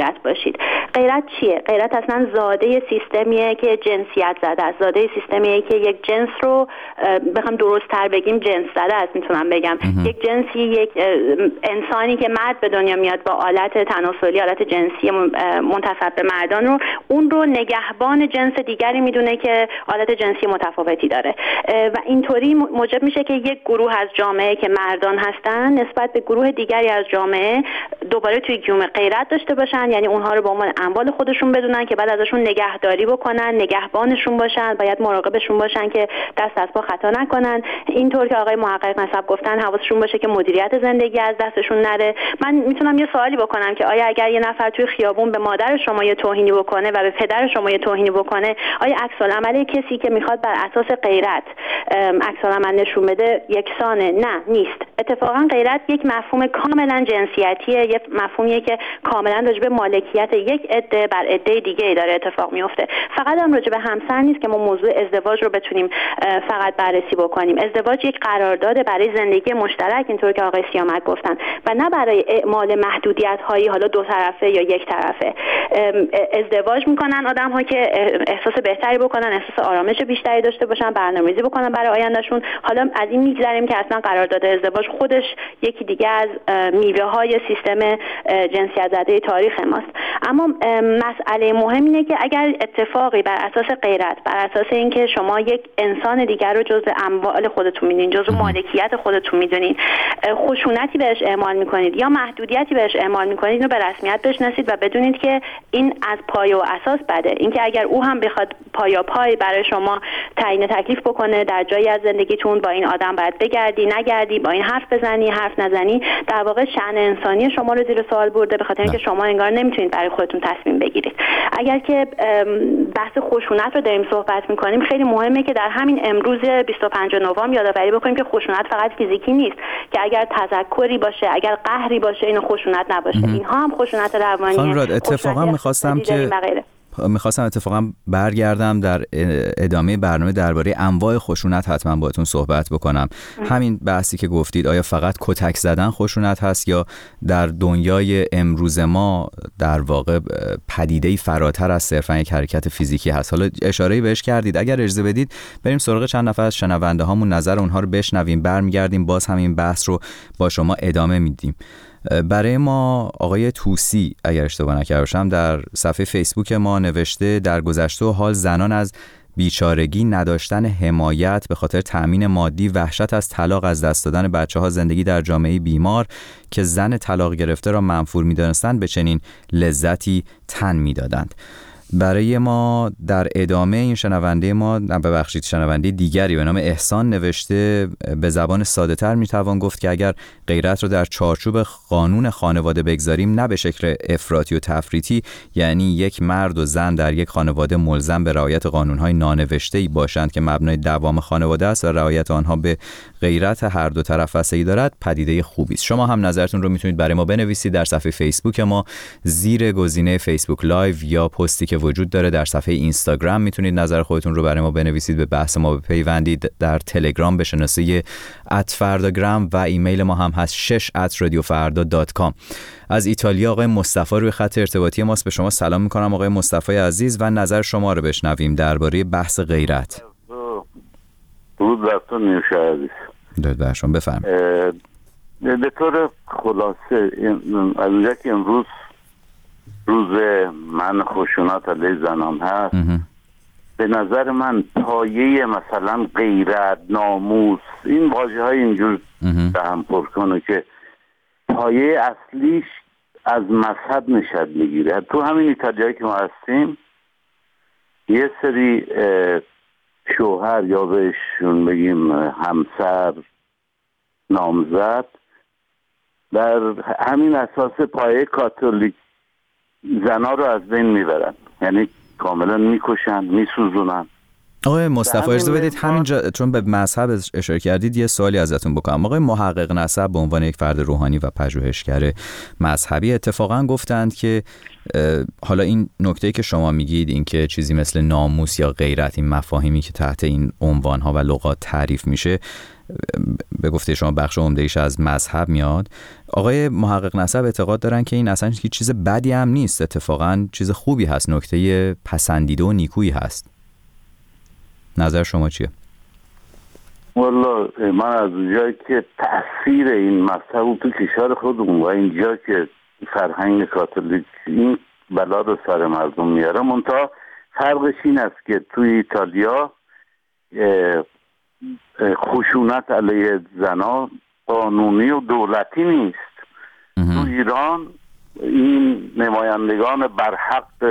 غیرت باشید. غیرت چیه؟ غیرت اصلا زاده سیستمیه که جنسیت زده است، زاده سیستمیه که یک جنس رو بخوام درست تر بگیم جنس زده است، میتونم بگم. یک جنسی، یک انسانی که مرد به دنیا میاد با آلت تناسلی، آلت جنسی منتسب به مردان رو، اون رو نگهبان جنس دیگری میدونه که آلت جنسی متفاوتی داره و اینطوری موجب میشه که یک گروه از جامعه که مردان هستن نسبت به گروه دیگری از جامعه دوباره توی گیوم غیرت داشته باشن، یعنی اونها رو به عنوان اموال خودشون بدونن که بعد ازشون نگهداری بکنن، نگهبانشون باشن، باید مراقبشون باشن که دست از پا خطا نکنن. اینطور که آقای محقق نسب گفتن حواسشون باشه که مدیریت زندگی از دستشون نره. من میتونم یه سوالی بکنم که آیا اگر یه نفر توی خیابون به مادر شما یه توهینی بکنه و به پدر شما یه توهینی بکنه، آیا عکس‌العمل کسی که میخواد بر اساس غیرت عکس‌العمل نشون بده یکسانه؟ نه، نیست. اتفاقا غیرت یک مفهوم کاملا جنسیتیه، یک مفهومیه که کاملا راجع به مالکیت یک عده بر عده دیگه داره اتفاق میفته. فقط هم راجع به همسر نیست که ما موضوع ازدواج رو بتونیم فقط بررسی بکنیم. ازدواج یک قرارداد برای زندگی مشترک، اینطور که آقای سیامک گفتن، و نه برای اعمال محدودیت‌هایی حالا دو طرفه یا یک طرفه. ازدواج میکنن آدم‌ها که احساس بهتری بکنن، احساس آرامش بیشتری داشته باشن، برنامه‌ریزی بکنن برای آیندهشون. حالا از این میگذریم که اصلا قرارداد ازدواج خودش یکی دیگه از میوه‌های سیستم جنسیت زده تاریخ ماست. اما مسئله مهم اینه که اگر اتفاقی بر اساس غیرت، بر اساس اینکه شما یک انسان دیگر رو جزء اموال خودتون میدونین، جزء مالکیت خودتون میدونین، خشونتی بهش اعمال میکنید یا محدودیتی بهش اعمال میکنید، اینو به رسمیت بشناسید و بدونید که این از پایه و اساس بده. اینکه اگر او هم بخواد پای برای شما تعیین تکلیف بکنه در جایی از زندگیتون، با این آدم باید بگردی نگردی، با این حرف بزنی حرف نزنی، در واقع شأن انسانی شما رو زیر سوال برده، به خاطر اینکه شما انگار نمیتونید برای خودتون تصمیم بگیرید. اگر که بحث خشونت رو داریم صحبت میکنیم، خیلی مهمه که در همین امروز 25 نوامبر یادآوری بکنیم که خشونت فقط فیزیکی نیست، که اگر تذکری باشه، اگر قهری باشه، اینو خشونت نباشه. اینها هم خشونت روانیه. خانم راد، اتفاقا میخواستم اتفاقا برگردم در ادامه برنامه درباره انواع خشونت حتما باهاتون صحبت بکنم. همین بحثی که گفتید، آیا فقط کتک زدن خشونت هست یا در دنیای امروز ما در واقع پدیده‌ای فراتر از صرفا یک حرکت فیزیکی هست؟ حالا اشاره‌ای بهش کردید. اگر اجازه بدید بریم سراغ چند نفر از شنونده هامون، نظر اونها رو بشنویم، برمیگردیم باز همین بحث رو با شما ادامه میدیم. برای ما آقای توسی، اگر اشتباه نکرده باشم، در صفحه فیسبوک ما نوشته در گذشته حال زنان از بیچارگی، نداشتن حمایت به خاطر تأمین مادی، وحشت از طلاق، از دست دادن بچه‌ها، زندگی در جامعه بیمار که زن طلاق گرفته را منفور می‌دانستند، به چنین لذتی تن می‌دادند. برای ما در ادامه این شنونده دیگری به نام احسان نوشته به زبان ساده تر میتوان گفت که اگر غیرت رو در چارچوب قانون خانواده بگذاریم، نه به شکل افراطی و تفریطی، یعنی یک مرد و زن در یک خانواده ملزم به رعایت قانونهای نانوشته‌ای باشند که مبنای دوام خانواده است و رعایت آنها به غیرت هر دو طرف وسیع دارد، پدیده خوبی است. شما هم نظرتون رو میتونید برای ما بنویسید در صفحه فیسبوک ما زیر گزینه فیسبوک لایو، یا پستی که وجود داره در صفحه اینستاگرام میتونید نظر خودتون رو برای ما بنویسید، به بحث ما بپیوندید. در تلگرام به شناسه @فرداگرام و ایمیل ما هم هست 6@radiofarda.com. از ایتالیا آقای مصطفی روی خط ارتباطی ماست. به شما سلام میکنم آقای مصطفی عزیز و نظر شما رو بشنویم درباره بحث غیرت. درود بر تو نیوشه عزیز. درود بر شما، بفرمایید. به طور خلاصه از اونجا که امروز روز من خشونت علیه زنان هست، به نظر من پایه مثلا غیرت، ناموس، این واژه های اینجور به هم پر کنه که پایه اصلیش از مذهب نشد میگیره. تو همین ایتالیایی که ما هستیم یه سری شوهر یا بهشون بگیم همسر، نامزد، در همین اساس پایه کاتولیک زنا رو از بین میبرن، یعنی کاملا میکشن، میسوزونن. آقای مصطفی اجازه بدید همینجا چون به مذهب اشاره کردید یه سوالی ازتون بکنم. آقای محقق نسب به عنوان یک فرد روحانی و پژوهشگر مذهبی اتفاقا گفتند که حالا این نکته‌ای که شما میگید، این که چیزی مثل ناموس یا غیرت، این مفاهیمی که تحت این عنوان‌ها و لغات تعریف میشه، به گفته شما بخش عمده‌ایش از مذهب میاد. آقای محقق نسب اعتقاد دارن که این اصلا هیچ چیز بدی هم نیست، اتفاقا چیز خوبی هست، نکته پسندیده و نیکویی هست. نظر شما چیه؟ والله من از اونجایی که تأثیر این مذهب تو کشور خودمون و اینجا که فرهنگ کاتولیک این بلا رو سر مردم میاره، منتها فرقش این است که توی ایتالیا خشونت علیه زنان قانونی و دولتی نیست. تو ایران این نمایندگان برحق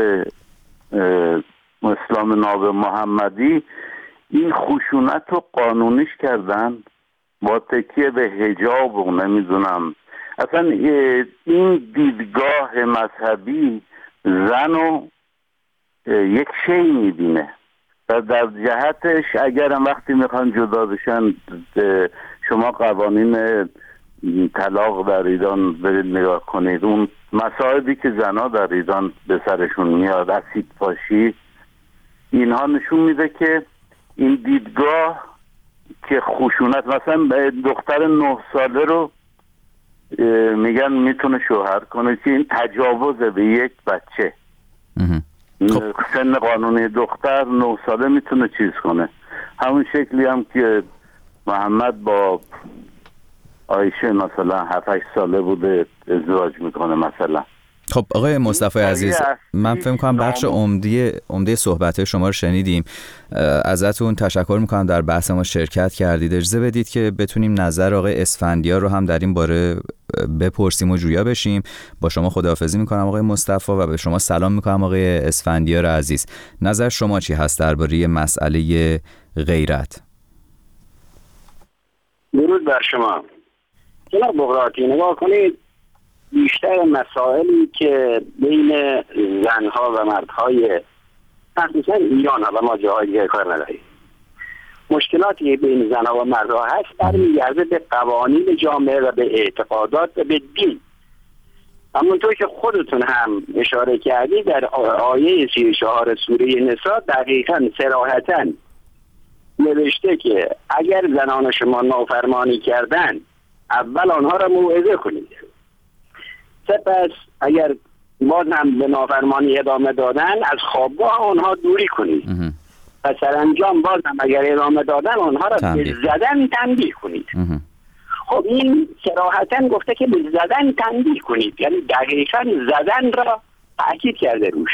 اسلام ناب محمدی این خشونت رو قانونیش کردن با تکیه به حجاب و نمیدونم. اصلا این دیدگاه مذهبی زن رو یک شی میبینه و در جهتش اگرم وقتی میخوان جدا بشن، شما قوانین طلاق در ایران برید نگاه کنید، اون مصائبی که زنها در ایران به سرشون میاد، اسید پاشی، اینها نشون میده که این دیدگاه که خشونت، مثلا دختر 9 ساله رو میگن میتونه شوهر کنه که این تجاوز به یک بچه. سن قانونی دختر 9 ساله میتونه چیز کنه. همون شکلی هم که محمد با عایشه مثلا 7-8 ساله بوده ازدواج میکنه مثلا. خب آقای مصطفی عزیز، من فکر می‌کنم بخش عمده صحبت شما رو شنیدیم. ازتون تشکر می‌کنم در بحث ما شرکت کردید. اجازه بدید که بتونیم نظر آقای اسفندیار رو هم در این باره بپرسیم و جویا بشیم. با شما خداحافظی می‌کنم آقای مصطفی و به شما سلام می‌کنم آقای اسفندیار عزیز. نظر شما چی هست درباره مسئله غیرت؟ درود بر شما. جناب بغراتی، نگاه کنید، بیشتر مسائلی که بین زنها و مردهای مخصوصا ایران و ما جاهای دیگه کار نداریم، مشکلاتی بین زنها و مردها هست برمیگرده به قوانین جامعه و به اعتقادات و به دین. همونطور که خودتون هم اشاره کردید در آیه 34 سوره نساء دقیقاً صراحتاً نوشته که اگر زنان شما نافرمانی کردن اول آنها را موعظه کنید، سپس اگر باز هم به نافرمانی ادامه دادن از خوابگاه آنها دوری کنید و سرانجام باز هم اگر ادامه دادن آنها را به زدن تنبیه کنید. خب این صراحتاً گفته که به زدن تنبیه کنید، یعنی دقیقاً زدن را تأکید کرده روش.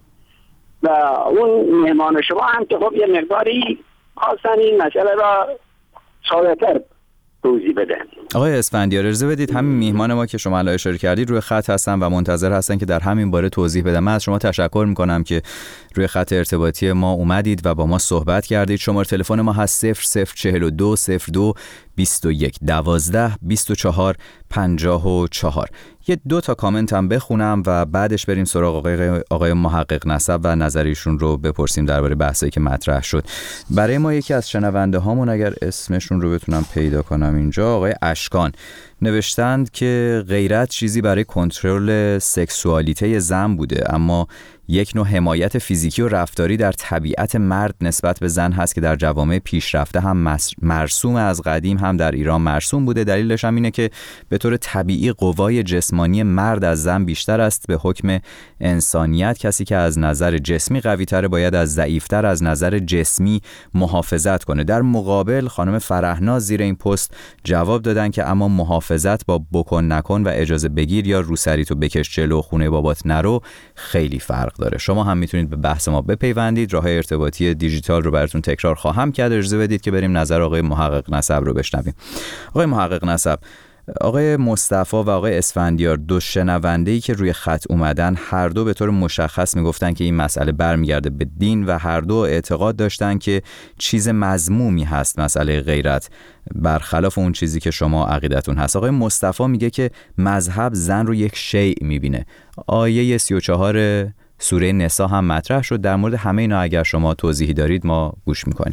و اون مهمان شما هم که خب یه مقداری خواستن این مسئله را ساده‌تر توضیح بدن. آقای اسفندیار، اجازه بدید همین میهمان ما که شما الان اشاره کردید روی خط هستن و منتظر هستن که در همین باره توضیح بدم. من از شما تشکر میکنم که روی خط ارتباطی ما اومدید و با ما صحبت کردید. شماره تلفن ما هست 0042 02 21 12 24 54. یه 2 تا کامنت هم بخونم و بعدش بریم سراغ آقای محقق نسب و نظریشون رو بپرسیم درباره بحثی که مطرح شد. برای ما یکی از شنونده هامون، اگر اسمشون رو بتونم پیدا کنم اینجا، آقای اشکان نوشتند که غیرت چیزی برای کنترل سکسوالیته زن بوده، اما یک نوع حمایت فیزیکی و رفتاری در طبیعت مرد نسبت به زن هست که در جوامع پیشرفته هم مرسوم، از قدیم هم در ایران مرسوم بوده. دلیلش هم اینه که به طور طبیعی قوای جسمانی مرد از زن بیشتر است. به حکم انسانیت کسی که از نظر جسمی قوی تره باید از ضعیفتر از نظر جسمی محافظت کنه. در مقابل خانم فرهناز زیر این پست جواب دادن که اما محافظت با بکن نکن و اجازه بگیر یا روسری تو بکش جلو خونه بابات نرو خیلی فرق داره. شما هم میتونید به بحث ما بپیوندید. راه‌های ارتباطی دیجیتال رو براتون تکرار خواهم کرد. اجازه بدید که بریم نظر آقای محقق نسب رو بشنویم. آقای محقق نسب، آقای مصطفی و آقای اسفندیار، 2 شنونده‌ای که روی خط اومدن، هر دو به طور مشخص میگفتن که این مسئله برمیگرده به دین و هر دو اعتقاد داشتن که چیز مذمومی هست مسئله غیرت، برخلاف اون چیزی که شما عقیدتون هست. آقای مصطفی میگه که مذهب زن رو یک شیء میبینه. آیه 34 سوره نساء هم مطرح شد. در مورد همه اینا اگر شما توضیحی دارید ما گوش میکنیم.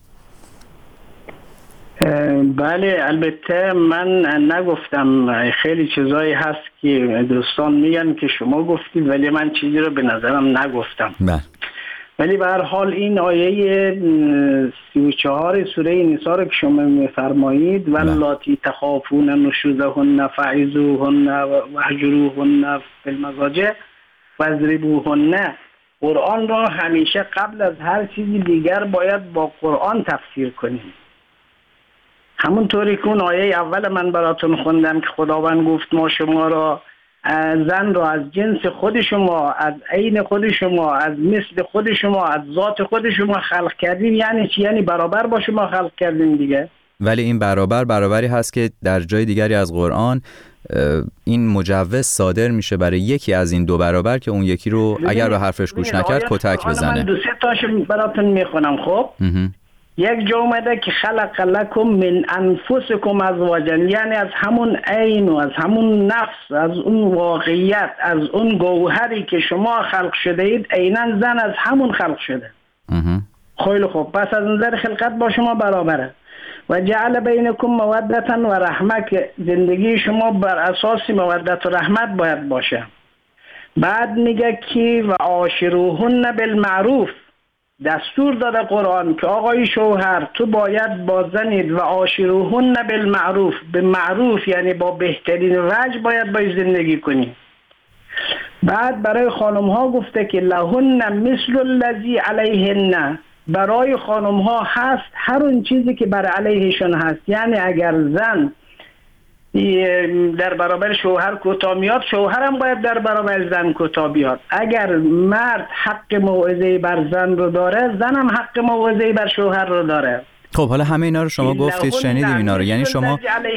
بله، البته من نگفتم، خیلی چیزایی هست که دوستان میگن که شما گفتید ولی من چیزی رو به نظرم نگفتم. بله. ولی به هر حال این آیه 34 سوره نساء رو که شما میفرمایید واللاتی تخافون نشوزهن فعظوهن واهجروهن فی المضاجع واضربوهن، قرآن را همیشه قبل از هر چیزی دیگر باید با قرآن تفسیر کنیم. همونطوری که اون آیه اول من براتون خوندم که خداوند گفت ما شما را زن را از جنس خود شما، از عین خود شما، از مثل خود شما، از ذات خود شما خلق کردیم. یعنی چی؟ یعنی برابر با شما خلق کردیم دیگه. ولی این برابری هست که در جای دیگری از قرآن این مجوز صادر میشه برای یکی از این دو برابر که اون یکی رو اگر به حرفش گوش نکرد کتک بزنه. من 2-3 تاشو براتون میخونم. خب یک جا اومده که خلق لکم من انفسکم ازواجا، یعنی از همون عین و از همون نفس، از اون واقعیت، از اون گوهری که شما خلق شده اید، عیناً زن از همون خلق شده. خیلی خوب، پس از نظر خلقت با شما برابره. و جعل بینکم مودتا و رحمه، که زندگی شما بر اساس مودت و رحمت باید باشه. بعد میگه که و عاشروهن بالمعروف، دستور داده قرآن که آقای شوهر تو باید با زنید و عاشروهن بالمعروف، به معروف یعنی با بهترین وجه باید باید زندگی کنی. بعد برای خانم ها گفته که لهن مثل الذی علیهن، برای خانم ها هست هر اون چیزی که بر علیهشون هست. یعنی اگر زن در برابر شوهر کوتاه میاد، شوهر هم باید در برابر زن کوتاه بیاد. اگر مرد حق موعظه بر زن رو داره، زن هم حق موعظه بر شوهر رو داره. خب حالا همه اینا رو شما گفتید، شنیدیم اینا رو. یعنی شما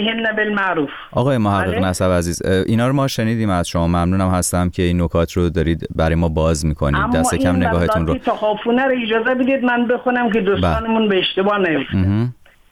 آقای محقق نسب عزیز اینا رو ما شنیدیم از شما، ممنونم هستم که این نکات رو دارید برای ما باز میکنید. دست کم نگاهتون رو. اما این تخافونه رو اجازه بدید من بخونم که دوستانمون به اشتباه نیفتن.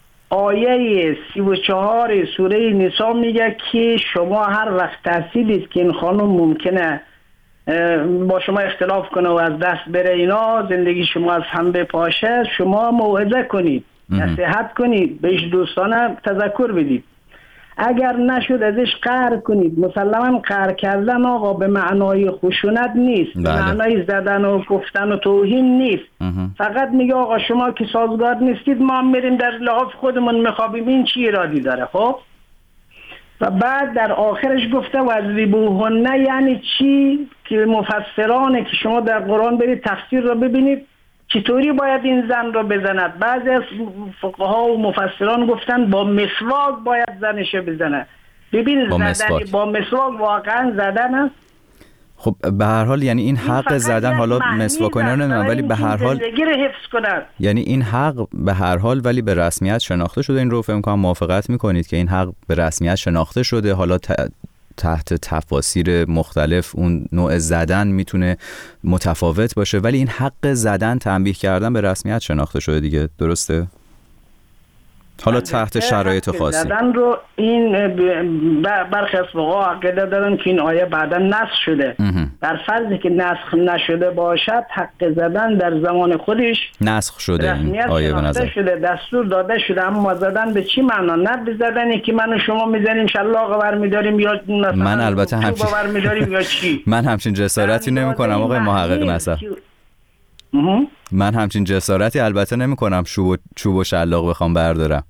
آیه 34 سوره نساء میگه که شما هر وقت تحصیلید که این خانم ممکنه با شما اختلاف کنه و از دست بره، اینا زندگی شما از هم بپاشه، شما موعظه کنید، نصیحت کنید، بهش دوستانه تذکر بدید. اگر نشد ازش قهر کنید. مسلما قهر کردن آقا به معنای خشونت نیست، به معنای زدن و گفتن و توهین نیست. فقط میگه آقا شما که سازگار نیستید، ما هم میریم در لحاف خودمون میخوابیم، این چی ایرادی داره؟ خب و بعد در آخرش گفته واضربوهن، یعنی چی؟ که مفسرانه که شما در قرآن برید تفسیر رو ببینید چطوری باید این زن رو بزند. بعضی از فقها و مفسران گفتن با مسواک باید زنش بزنه. ببین زدن با مسواک واقعا زدن است. خب به هر حال یعنی این حق زدن، حالا مسواک و اینا نمیدونم، ولی به هر حال زندگی رو حفظ کنن. یعنی این حق به هر حال ولی به رسمیت شناخته شده. این رو فکر می‌کنم موافقت می‌کنید که این حق به رسمیت شناخته شده. حالا تحت تفاسیر مختلف اون نوع زدن میتونه متفاوت باشه، ولی این حق زدن، تنبیه کردن به رسمیت شناخته شده دیگه، درسته؟ حالا تحت شرایط خاصی زدن رو این برخی از فقها عقیده دارن که این آیه بعدا نسخ شده. در فرضی که نسخ نشده باشد، حق زدن در زمان خودش نسخ شده. این آیه به نظر شده، دستور داده شده. اما زدن به چی معنا؟ نه به زدنی که من و شما میزنیم شلاق برمی‌داریم یا مثلا من البته همچین برمی‌داریم یا چی. من همچین جسارتی نمی‌کنم آقای محقق نسب. من همچین جسارتی البته نمی‌کنم چوب و شلاق بخوام بردارم.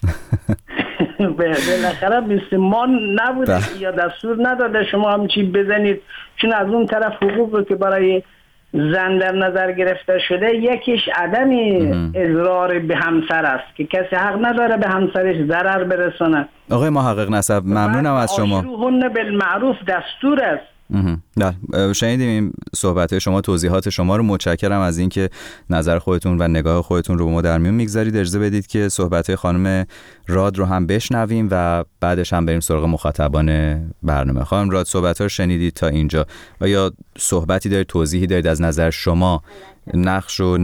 بالاخره مسلمان نبوده یا دستور نداده شما همچی بزنید، چون از اون طرف حقوقی که برای زن در نظر گرفته شده، یکیش عدم اضرار به همسر است که کسی حق نداره به همسرش ضرر برسونه. آقای محقق نسب ممنونم از شما. عاشروهن بالمعروف دستور است. شنیدیم این صحبت شما، توضیحات شما رو. متشکرم از اینکه نظر خودتون و نگاه خودتون رو با ما در میون میگذارید. اجازه بدید که صحبت خانم راد رو هم بشنویم و بعدش هم بریم سراغ مخاطبان برنامه. خانم راد صحبت‌ها رو شنیدید تا اینجا و یا صحبتی دارید، توضیحی دارید از نظر شما نقش و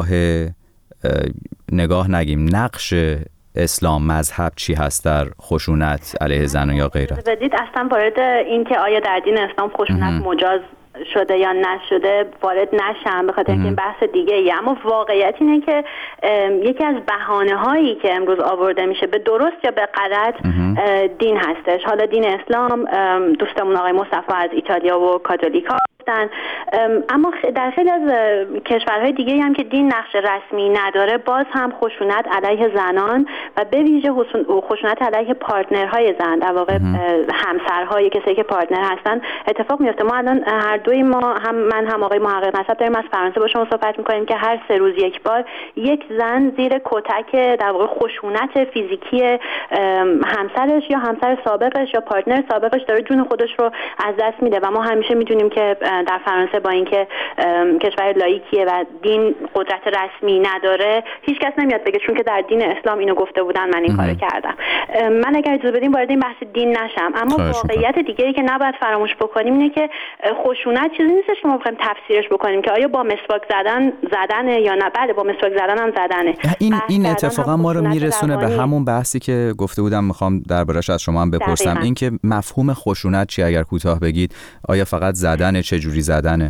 نقش اسلام مذهب چی هست در خشونت علیه زن یا غیره؟ بدید اصلا وارد این که آیا در دین اسلام خشونت مجاز شده یا نشده وارد نشم، به خاطر که این بحث دیگه ای. اما واقعیت اینه که یکی از بهانه هایی که امروز آورده میشه به درست یا به غلط دین هستش. حالا دین اسلام، دوستمون آقای مصطفی از ایتالیا و کاتولیکا گفتن. اما در خیلی از کشورهای دیگه هم که دین نقش رسمی نداره، باز هم خشونت علیه زنان و به ویژه خشونت علیه پارتنرهای زن، در واقع همسرهای کسی که پارتنر هستن، اتفاق میفته. ما الان هر دوی ما، هم من هم آقای محقق نسب، داریم از فرانسه با شما صحبت میکنیم که هر 3 روز یک بار یک زن زیر کتک در واقع خشونت فیزیکی همسرش یا همسر سابقش یا پارتنر سابقش داره جون خودش رو از دست میده. و ما همیشه میدونیم که در فرانسه با اینکه کشور لاییکیه و دین قدرت رسمی نداره، هیچ کس نمیاد بگه چون که در دین اسلام اینو گفته بودن من این کارو کردم. من اگر اجازه بدین وارد این بحث دین نشم، اما واقعیت دیگه‌ای که نباید فراموش بکنیم اینه که خشونت چیزی نیستش که ما بخوایم تفسیرش بکنیم که آیا با مسواک زدن یا نه. بله، با مسواک زدن هم زدنه. این اتفاقا ما رو میرسونه به همون بحثی که گفته بودم میخوام دربارش از شما هم بپرسم، این که مفهوم خشونت چی اگر کوتاه بگید؟ آیا فقط زدنه؟ چه جوری زدنه؟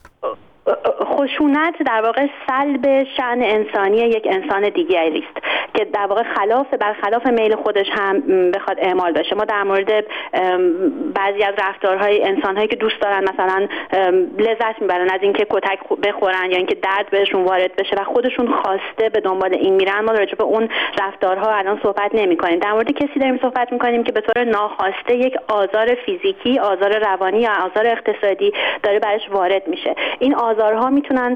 خشونت در واقع سلب شأن انسانی یک انسان دیگری است که در واقع برخلاف میل خودش هم بخواد اعمال بشه. ما در مورد بعضی از رفتارهای انسان‌هایی که دوست دارن مثلا لذت میبرن از اینکه کتک بخورن یا اینکه درد بهشون وارد بشه و خودشون خواسته به دنبال این میرن، ما راجع به اون رفتارها الان صحبت نمی‌کنیم. در مورد کسی داریم صحبت می‌کنیم که به طور ناخواسته یک آزار فیزیکی، آزار روانی یا آزار اقتصادی داره برش وارد میشه. این آزارها میتونن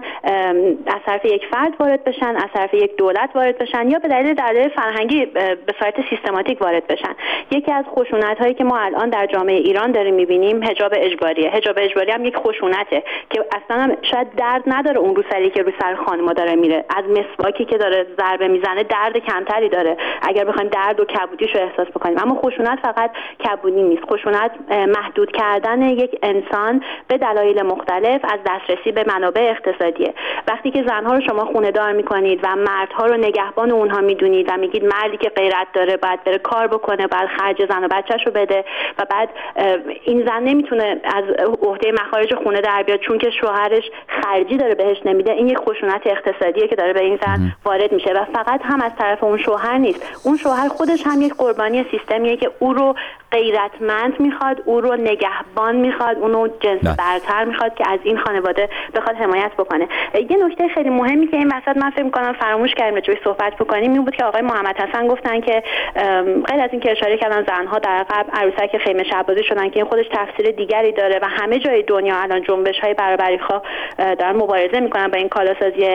از طرف یک فرد وارد بشن، از طرف یک دولت وارد بشن یا به دلیل فرهنگی به صورت سیستماتیک وارد بشن. یکی از خشونت‌هایی که ما الان در جامعه ایران داریم می‌بینیم حجاب اجباریه. حجاب اجباری هم یک خشونته که اصلا هم شاید درد نداره اون روسری که رو سر خانم‌ها داره میره. از مسواکی که داره ضربه میزنه درد کمتری داره اگر بخوایم درد و کبودیشو احساس بکنیم. اما خشونت فقط کبودی نیست. خشونت محدود کردن یک انسان به دلایل مختلف از دسترسی به منابع اقتصادیه. وقتی که زنها رو شما خونه دار میکنید و مردها رو نگهبان اونها میدونید و میگید مردی که غیرت داره باید بره کار بکنه، باید خرج زن و بچه‌شو بده و بعد این زن نمیتونه از عهده مخارج خونه در بیاد چون که شوهرش خرجی داره بهش نمیده، این یک خشونت اقتصادیه که داره به این زن وارد میشه و فقط هم از طرف اون شوهر نیست. اون شوهر خودش هم یک قربانی سیستمیه که او رو غیرتمند میخواد، او رو نگهبان میخواد، اونو جنس برتر میخواد که از این خانواده بخواد حمایت بکنه. یه نکته خیلی مهمی که این وسط من فکر می‌کنم فراموش کردیم راجعش صحبت بکنیم این بود که آقای محمد حسن گفتن که غیر از این که اشاره کردن زنها در قبل عروسک خیمه شبازی شدن که این خودش تفسیر دیگری داره و همه جای دنیا الان جنبش‌های برابری‌خواه دارن مبارزه می‌کنن با این کالاسازی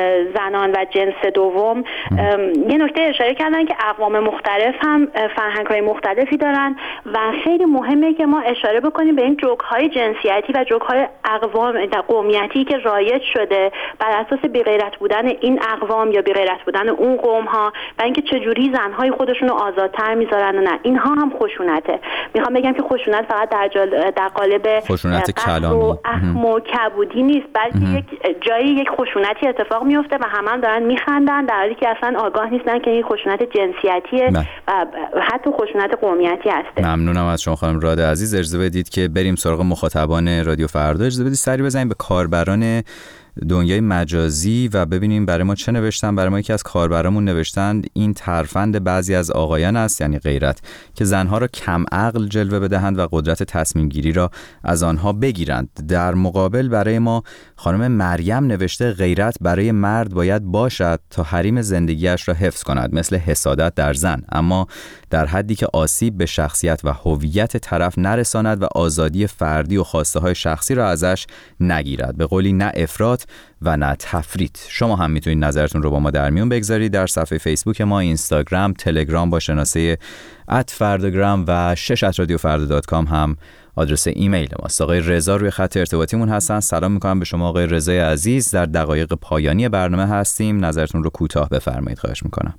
زنان و جنس دوم. یه نکته اشاره کردن که اقوام مختلف هم فرهنگ‌های مختلفی دارن و خیلی مهمه که ما اشاره بکنیم به این جوک‌های جنسیتی و جوک‌های اقوام قومیتی که رایج شده بر اساس بی‌غیرت بودن این اقوام یا بی‌غیرت بودن اون قوم‌ها و اینکه چجوری زن‌های خودشون رو آزادتر می‌ذارن و نه، اینها هم خشونته. میخوام بگم که خشونت فقط در قالب خشونت کلامی و اخم و کبودی نیست، بلکه یک جایی یک خشونتی اتفاق میفته و همه دارن میخندن در حالی که اصلا آگاه نیستن که این خشونت جنسیتیه و حتی خشونت قومیتی هست. ممنونم از شما خانم راد عزیز. اجازه بدید که بریم سراغ مخاطبان رادیو فردا. اجازه بدید سری بزنیم به کاربران دنیای مجازی و ببینیم برای ما چه نوشتن. برای ما یکی از کاربرامون نوشتن این ترفند بعضی از آقایان است، یعنی غیرت، که زنها را کم عقل جلوه بدهند و قدرت تصمیم گیری را از آنها بگیرند. در مقابل برای ما خانم مریم نوشته غیرت برای مرد باید باشد تا حریم زندگیش را حفظ کند، مثل حسادت در زن، اما در حدی که آسیب به شخصیت و هویت طرف نرساند و آزادی فردی و خواسته های شخصی را ازش نگیرد. به قولی نه افراط و نه تفریط. شما هم میتونید نظرتون رو با ما در میون بگذارید در صفحه فیسبوک ما، اینستاگرام، تلگرام با شناسه @فرdagram و 6@radiofarda.com هم آدرس ایمیل ماست. آقای رضا روی خط ارتباطیمون هستن. سلام میکنم به شما آقای رضای عزیز. در دقایق پایانی برنامه هستیم. نظرتون رو کوتاه بفرمایید خواهش میکنم.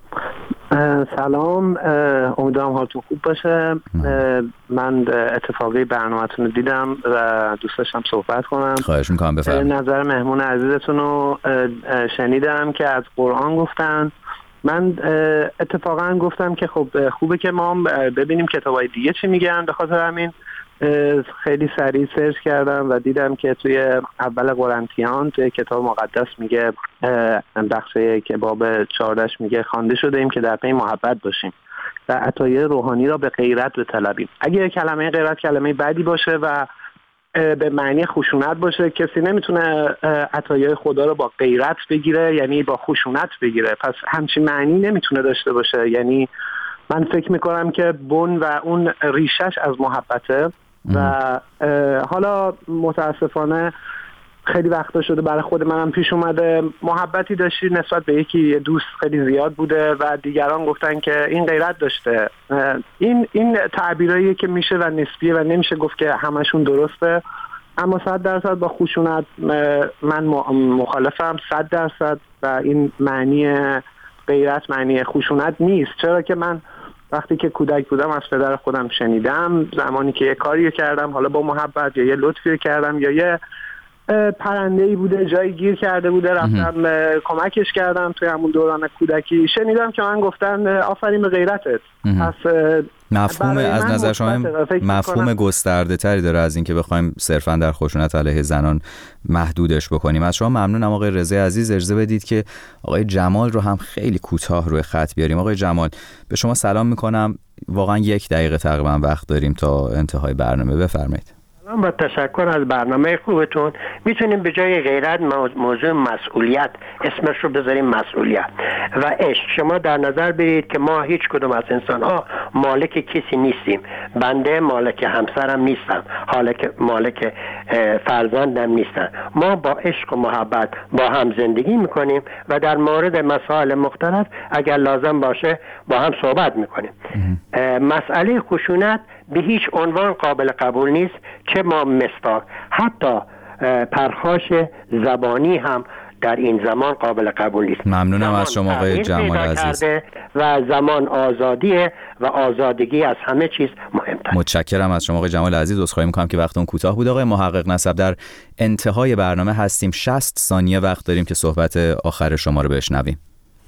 سلام، امیدوارم حالتون خوب باشه. من اتفاقی برنامه‌تون رو دیدم و دوست داشتم صحبت کنم. خواهش میکنم بفرمایید. نظر مهمون عزیزتون رو شنیدم که از قرآن گفتن. من اتفاقا گفتم که خب خوبه که ما ببینیم کتابای دیگه چی میگن. به خاطر همین خیلی سریع سرچ کردم و دیدم که توی اول قرنتیان توی کتاب مقدس میگه، بخش که باب 14 میگه خوانده شده ایم که در پی محبت باشیم و عطایای روحانی را به غیرت بطلبیم. اگه کلمه غیرت کلمه بدی باشه و به معنی خشونت باشه. کسی نمیتونه عطایای خدا رو با غیرت بگیره، یعنی با خشونت بگیره، پس همچین معنی نمیتونه داشته باشه. یعنی من فکر میکنم که بن و اون ریشش از محبته و حالا متاسفانه خیلی وقتا شده برای خود منم پیش اومده محبتی داشتی نسبت به یکی دوست خیلی زیاد بوده و دیگران گفتن که این غیرت داشته. این تعبیراییه که میشه و نسبیه و نمیشه گفت که همشون درسته، اما 100% با خشونت من مخالفم 100% و این معنی غیرت معنی خشونت نیست. چرا که من وقتی که کودک بودم از پدر خودم شنیدم زمانی که یه کاری کردم، حالا با محبت یا یه لطفی کردم یا یه پرنده‌ای بوده جایی گیر کرده بوده رفتم کمکش کردم توی همون دوران کودکی، شنیدم که من گفتن آفرین به غیرتت. پس مفهوم از نظر شما مفهوم گسترده تری داره از اینکه بخوایم صرفا در خشونت علیه زنان محدودش بکنیم. از شما ممنونم آقای رضای عزیز. اجازه بدید که آقای جمال رو هم خیلی کوتاه روی خط بیاریم. آقای جمال به شما سلام میکنم. واقعا 1 دقیقه تقریبا وقت داریم تا انتهای برنامه، بفرمایید. با تشکر از برنامه خوبتون. میتونیم به جای غیرت موضوع مسئولیت اسمش رو بذاریم مسئولیت و عشق. شما در نظر بگیرید که ما هیچ کدوم از انسان ها مالک کسی نیستیم. بنده مالک همسرم نیستم، مالک فرزندم نیستم. ما با عشق و محبت با هم زندگی میکنیم و در مورد مسائل مختلف اگر لازم باشه با هم صحبت میکنیم. مسئله خشونت به هیچ عنوان قابل قبول نیست، چه ما مستاق حتی پرخاش زبانی هم در این زمان قابل قبول نیست. ممنونم از شما آقای جمال عزیز. و زمان آزادیه و آزادگی از همه چیز مهمتر. متشکرم از شما آقای جمال عزیز. عذرخواهی می‌کنم که وقتون کوتاه بود. آقای محقق نسب در انتهای برنامه هستیم. 60 ثانیه وقت داریم که صحبت آخر شما رو بشنویم.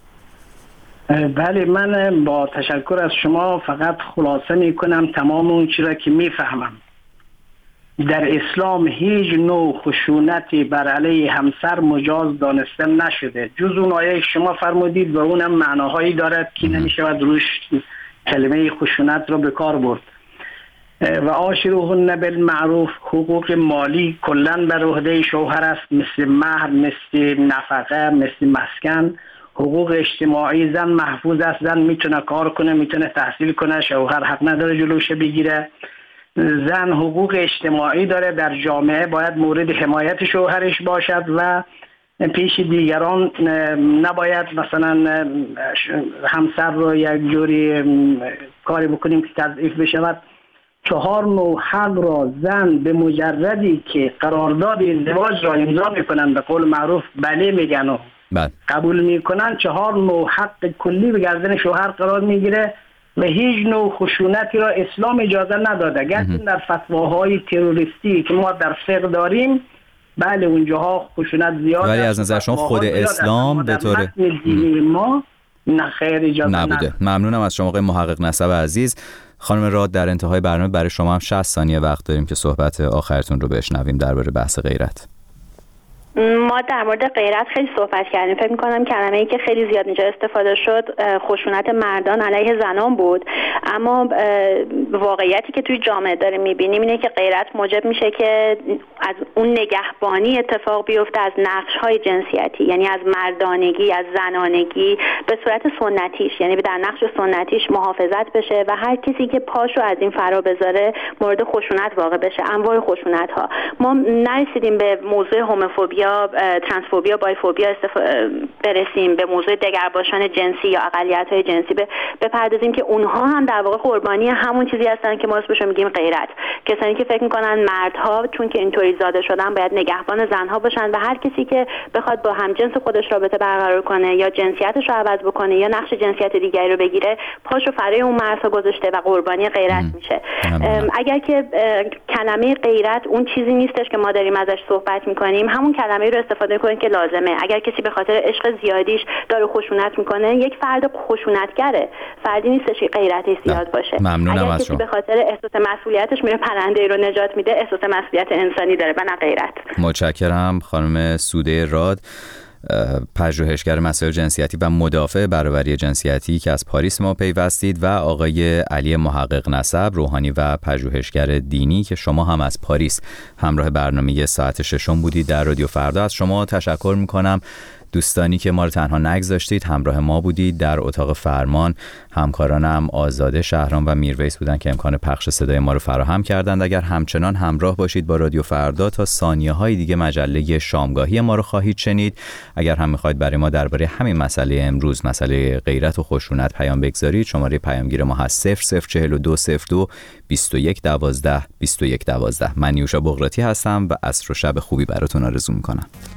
بله، من با تشکر از شما فقط خلاصه میکنم تمام اون چیزا که میفهمم. در اسلام هیچ نوع خشونتی بر علیه همسر مجاز دانسته نشده جز اون آیه شما فرمودید و اونم معناهایی دارد که نمیشود روش کلمه خشونت رو به کار برد. و عاشروهن بالمعروف، حقوق مالی کلا بر عهده شوهر است، مثل مهر، مثل نفقه، مثل مسکن. حقوق اجتماعی زن محفوظ است، زن میتونه کار کنه، میتونه تحصیل کنه، شوهر حق نداره جلوش بگیره. زن حقوق اجتماعی داره، در جامعه باید مورد حمایت شوهرش باشد و پیش دیگران نباید مثلا همسر رو یک جوری کاری بکنیم که تضعیف بشود. 4 نوع حق را زن به مجردی که قرارداد ازدواج را امضا میکنن به قول معروف بله میگن و قبول میکنن، 4 نوع حق کلی به گردن شوهر قرار میگیره و هیچ نوع خشونتی را اسلام اجازه نداده. گرچه در فتواهای تروریستی که ما در فقه داریم بله اونجاها خشونت زیاد، ولی از نظر شما خود اسلام به طور ما نه خیر اجازه نبوده. ممنونم از شما آقای محقق نسب عزیز. خانم راد در انتهای برنامه برای شما هم 60 ثانیه وقت داریم که صحبت آخرتون رو بشنویم درباره بحث غیرت. ما در مورد غیرت خیلی صحبت کردیم. فکر می‌کنم کلمه‌ای که خیلی زیاد اینجا استفاده شد خشونت مردان علیه زنان بود، اما واقعیتی که توی جامعه داریم می‌بینیم اینه که غیرت موجب میشه که از اون نگهبانی اتفاق بیفته از نقش‌های جنسیتی، یعنی از مردانگی، از زنانگی به صورت سنتیش، یعنی در نقش سنتیش محافظت بشه و هر کسی که پاشو از این فرا بذاره مورد خشونت واقع بشه. انواع خشونت‌ها. ما نرسیدیم به موضوع هوموفوبیا، ترانسفوبیا، بایفوبیا برسیم، به موضوع دگرباشان جنسی یا اقلیت‌های جنسی بپردازیم که اونها هم در واقع قربانی همون چیزی هستن که ما اسمش رو میگیم غیرت. کسانی که فکر میکنن مردها چون که اینطوری زاده شدن باید نگهبان زنها باشن و هر کسی که بخواد با همجنس خودش رابطه برقرار کنه یا جنسیتش رو عوض بکنه یا نقش جنسیت دیگری رو بگیره پاشو فرای اون مرزها گذاشته و قربانی غیرت میشه. اگر که کلمه غیرت اون چیزی نیستش که ما داریم ازش صحبت میکنیم، همون کلمه رو استفاده کنید که لازمه. اگر کسی به خاطر عشق زیادیش داره خشونت میکنه، یک فرد خشونتگره، فردی نیستش که غیرتش زیاد باشه. ممنونم اگر کسی به خاطر احساس مسئولیتش میره پرنده رو نجات میده، احساس مسئولیت انسانی داره و نه غیرت. متشکرم خانم سوده راد. پژوهشگر مسائل جنسیتی و مدافع برابری جنسیتی که از پاریس ما پیوستید، و آقای علی محقق نسب، روحانی و پژوهشگر دینی که شما هم از پاریس همراه برنامه ساعت ششم بودید در رادیو فردا. از شما تشکر میکنم. دوستانی که ما رو تنها نگذاشتید، همراه ما بودید. در اتاق فرمان همکارانم آزاده شهرام و میرویس بودن که امکان پخش صدای ما رو فراهم کردند. اگر همچنان همراه باشید با رادیو فردا تا ثانیه‌های دیگه مجله شامگاهی ما رو خواهید شنید. اگر هم می‌خواید برای ما درباره همین مسئله امروز، مسئله غیرت و خشونت، پیام بگذارید، شماره پیامگیر ما هست 004202 2112 2112. من نیوشا بغراتی هستم و عصر و شب خوبی براتون آرزو می‌کنم.